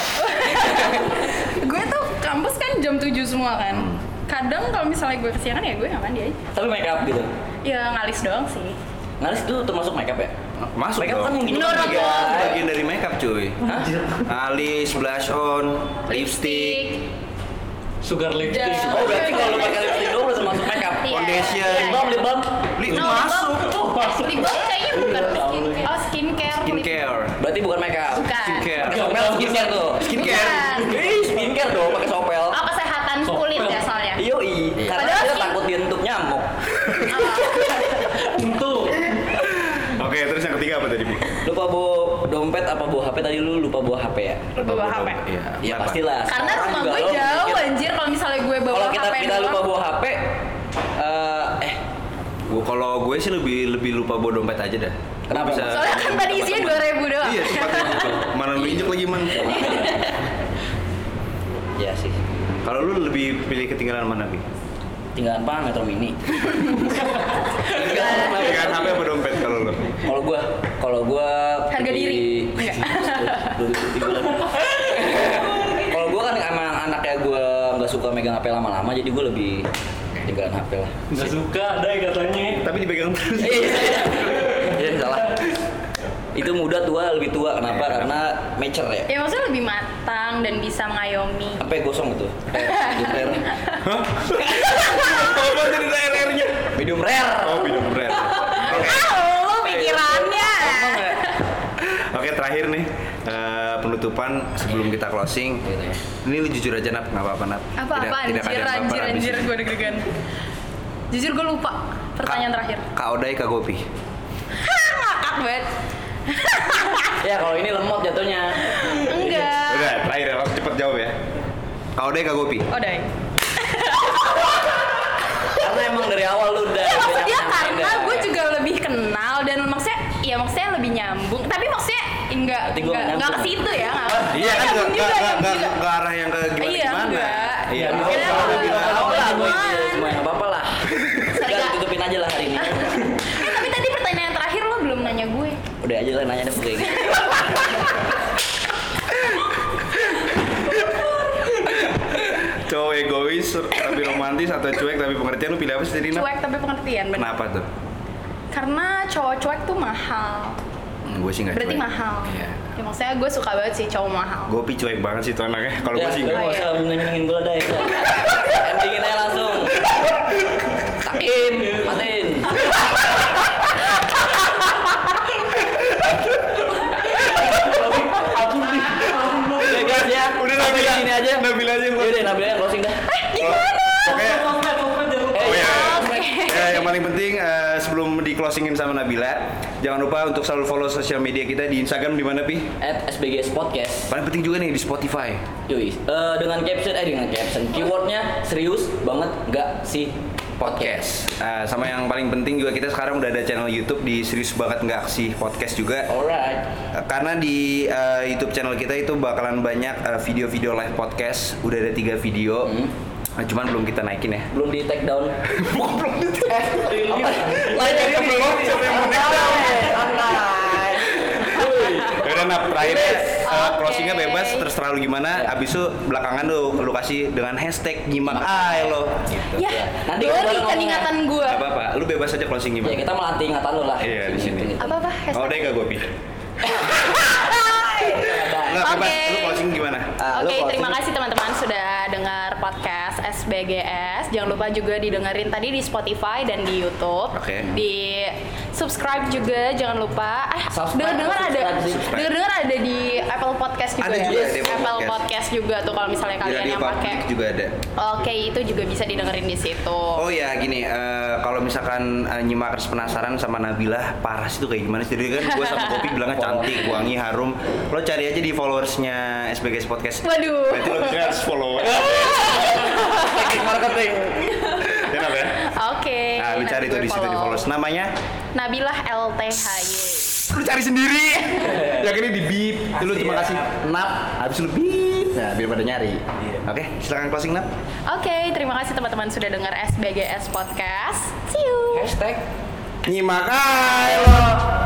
Speaker 2: gue tuh kampus kan jam 7 semua kan. Kadang kalau misalnya gue kesiangan ya gue nggak mandi aja.
Speaker 3: Tapi make up gitu.
Speaker 2: Ya ngalis doang sih.
Speaker 3: Ngalis itu termasuk make up ya?
Speaker 4: Masuk
Speaker 3: Make up kan
Speaker 4: dong.
Speaker 3: yang gini
Speaker 2: Menurut
Speaker 3: juga.
Speaker 2: lo?
Speaker 4: Bagian dari makeup cuy.
Speaker 3: Hah?
Speaker 4: Alis, blush on, lipstick,
Speaker 1: Sugar lipstick.
Speaker 2: Dan-
Speaker 3: Oh berarti kalau lu pakai lipstick doang udah termasuk make up.
Speaker 2: Iya.
Speaker 4: foundation.
Speaker 2: Iya.
Speaker 3: Lip balm.
Speaker 4: Itu
Speaker 2: No,
Speaker 4: masuk.
Speaker 2: Lip balm kayaknya bukan skincare. Oh, skincare.
Speaker 4: Skincare.
Speaker 3: Berarti bukan make up.
Speaker 2: Bukan.
Speaker 4: Skincare.
Speaker 3: Pakai sopel skincare tuh.
Speaker 4: Skincare.
Speaker 2: Bukan.
Speaker 3: Ih, skincare dong pakai sopel.
Speaker 2: Oh, kesehatan kulit ya soalnya.
Speaker 3: Yoi, karena
Speaker 2: Padahal
Speaker 3: dia
Speaker 2: skin-
Speaker 3: takut dientuk nyamuk.
Speaker 1: Untuk
Speaker 4: Oke, terus yang ketiga apa tadi, Bi?
Speaker 3: Lupa bawa dompet apa bawa HP tadi lu lupa bawa HP ya?
Speaker 2: Lupa bawa HP.
Speaker 4: Iya.
Speaker 3: Iya
Speaker 4: Kenapa?
Speaker 3: pastilah.
Speaker 2: Karena
Speaker 3: Sekarang
Speaker 2: rumah
Speaker 3: juga
Speaker 2: gue
Speaker 3: lo
Speaker 2: jauh
Speaker 3: mikir,
Speaker 2: anjir kalau misalnya gue bawa
Speaker 3: kalau
Speaker 2: HP
Speaker 3: kita lupa
Speaker 2: doang.
Speaker 3: bawa HP
Speaker 4: Kalau gue sih lebih lupa bawa dompet aja dah.
Speaker 3: Kenapa?
Speaker 4: Bisa.
Speaker 2: Soalnya kan tadi isinya 2.000 doang.
Speaker 4: Iya, tempatnya gitu. Mana lu injek lagi, Man?
Speaker 3: Iya sih.
Speaker 4: Kalau lu lebih pilih ketinggalan mana, Bi?
Speaker 3: Tinggalan apa Metro Mini.
Speaker 4: Ketinggalan HP apa dompet kalau lu?
Speaker 3: Kalau gua
Speaker 2: Harga diri. Enggak.
Speaker 3: Kalau gua kan emang anaknya gua nggak suka megang HP lama-lama, jadi gua lebih tinggalan HP lah.
Speaker 1: nggak suka ada katanya.
Speaker 4: Tapi dipegang terus.
Speaker 3: Iya salah. Itu muda tua lebih tua kenapa? Karena mature ya.
Speaker 2: Ya maksudnya lebih matang dan bisa mengayomi.
Speaker 3: Sampai gosong gitu.
Speaker 4: Hah? Apa jadi RR-nya?
Speaker 3: Medium rare.
Speaker 4: Oh, minum rare. Oke.
Speaker 2: Lo pikirannya.
Speaker 4: Oke, terakhir nih penutupan sebelum kita closing.
Speaker 3: Gitu ya.
Speaker 4: Ini lu jujur aja, Nap, nggak apa-apa, Nap.
Speaker 2: Apa
Speaker 4: Tidak ada yang baper habis
Speaker 2: anjir
Speaker 4: ini.
Speaker 2: gue deg-degan. Jujur gue lupa pertanyaan terakhir.
Speaker 4: Kak Odai, Kak Gopi.
Speaker 2: Ngakak banget.
Speaker 3: Ya kalau ini lemot jatuhnya.
Speaker 2: Enggak.
Speaker 4: Udah, terakhir ya, cepet jawab ya. Kak Odai, Kak Gopi.
Speaker 2: Oh, dai.
Speaker 3: Karena emang dari awal lu udah.
Speaker 2: Ya maksudnya
Speaker 3: banyak
Speaker 2: karena
Speaker 3: beda.
Speaker 2: gue juga lebih kenal dan maksudnya lebih nyambung. Tapi maksudnya
Speaker 3: Berarti gua nggak
Speaker 2: enggak ke
Speaker 3: nyambung.
Speaker 2: situ ya.
Speaker 4: Iya kan,
Speaker 2: nyambung juga, nyambung juga.
Speaker 4: nggak arah yang ke
Speaker 2: Iya,
Speaker 4: gimana-gimana.
Speaker 2: enggak.
Speaker 4: Iya,
Speaker 1: Iya,
Speaker 4: bisa
Speaker 1: enggak.
Speaker 4: kalau bilang
Speaker 3: Tahu lah
Speaker 2: Apaan?
Speaker 3: gue itu semua nggak apa-apa lah.
Speaker 2: Sorry,
Speaker 3: Udah
Speaker 2: Kak.
Speaker 3: tutupin aja lah hari ini.
Speaker 2: Tapi tadi pertanyaan terakhir lo belum nanya gue.
Speaker 3: Udah aja lah nanya deh kayak gitu.
Speaker 4: Cowok egois tapi romantis atau cuek tapi pengertian, lu pilih apa sih tadi, Nap?
Speaker 2: Cuek tapi pengertian, benar.
Speaker 4: Kenapa tuh?
Speaker 2: Karena cowok cuek tuh mahal.
Speaker 4: Gue sih nggak
Speaker 2: Berarti
Speaker 4: cuek.
Speaker 2: mahal.
Speaker 4: Iya.
Speaker 2: Ya maksudnya gue suka banget sih cowok mahal.
Speaker 4: Gopi cuek banget sih tuh anaknya. Kalau gue sih
Speaker 3: Lu
Speaker 4: nggak.
Speaker 3: nggak usah menyenengin gue dah ya. Endingin aja langsung. Takin, matiin. Udah guys ya.
Speaker 4: Udah
Speaker 3: Sampai
Speaker 4: Nabila,
Speaker 3: di sini aja.
Speaker 4: Nabila aja yang
Speaker 3: Iya deh, Nabila yang closing dah.
Speaker 4: Oke. Oh ya.
Speaker 2: Oke.
Speaker 4: Yang paling penting sebelum di closingin sama Nabila, jangan lupa untuk selalu follow sosial media kita di Instagram di mana, Pi?
Speaker 3: @sbgs podcast.
Speaker 4: Paling penting juga nih di Spotify.
Speaker 3: Yoi. Dengan caption keywordnya serius banget nggak sih podcast.
Speaker 4: Sama yang paling penting juga kita sekarang udah ada channel YouTube di Serius Banget Nggak Sih Podcast juga.
Speaker 3: Alright.
Speaker 4: Karena di YouTube channel kita itu bakalan banyak video-video live podcast. Udah ada 3 video. Cuman belum kita naikin ya.
Speaker 3: Belum di take down.
Speaker 4: Belum di
Speaker 3: Lainnya
Speaker 4: belum, siapa yang mau take down? Udah, Nap, terakhirnya closingnya bebas, terserah lu gimana. Abis itu belakangan lu kasih dengan hashtag nyimak lo gitu.
Speaker 2: Ya,
Speaker 3: Nanti
Speaker 2: gue
Speaker 3: kita
Speaker 2: nih
Speaker 3: ngomong.
Speaker 2: ingatan gue.
Speaker 4: Gak apa-apa, lu bebas aja closing
Speaker 3: Ya
Speaker 4: gimana.
Speaker 3: kita melatih ingatan lu lah.
Speaker 4: Iya, di sini.
Speaker 2: Apa?
Speaker 4: Kalau udah gak gue pilih. Nggak, bebas,
Speaker 2: Oke.
Speaker 4: lu closing gimana?
Speaker 2: Oke, terima kasih teman-teman sudah dengar podcast SBGS. Jangan lupa juga didengerin tadi di Spotify dan di YouTube.
Speaker 4: Oke.
Speaker 2: Di subscribe juga jangan lupa.
Speaker 3: Subscribe,
Speaker 2: Dengar ada di Apple Podcast juga
Speaker 4: Ada
Speaker 2: ya.
Speaker 4: juga di Apple
Speaker 2: Apple
Speaker 4: Podcast.
Speaker 2: Podcast juga tuh kalau misalnya
Speaker 4: Di
Speaker 2: kalian
Speaker 4: Radio
Speaker 2: yang pakai.
Speaker 4: Public juga ada.
Speaker 2: Oke, itu juga bisa didengerin di situ.
Speaker 4: Oh ya gini, kalau misalkan nyimakers penasaran sama Nabila parah sih tuh kayak gimana sih? Jadi kan gue sama Kopi bilangnya cantik, wangi, harum. Lo cari aja di followersnya SBGS Podcast.
Speaker 2: Waduh.
Speaker 4: Berarti lo juga harus follow.
Speaker 3: Teknik marketing.
Speaker 4: Ya, Nab, ya?
Speaker 2: Oke.
Speaker 4: Nah, lu cari
Speaker 2: nanti
Speaker 4: tuh
Speaker 2: gue
Speaker 4: di situ di
Speaker 2: follow.
Speaker 4: followers. Namanya
Speaker 2: Nabilah LTHY.
Speaker 4: lu cari sendiri. Yang ini di beep. Lu cuma kasih Nap, habis lu beep. Nah, biar pada nyari. Oke, silakan closing, Nap.
Speaker 2: Oke, terima kasih teman-teman sudah dengar SBGS Podcast. See you.
Speaker 3: Hashtag
Speaker 4: Nyimak aja lo.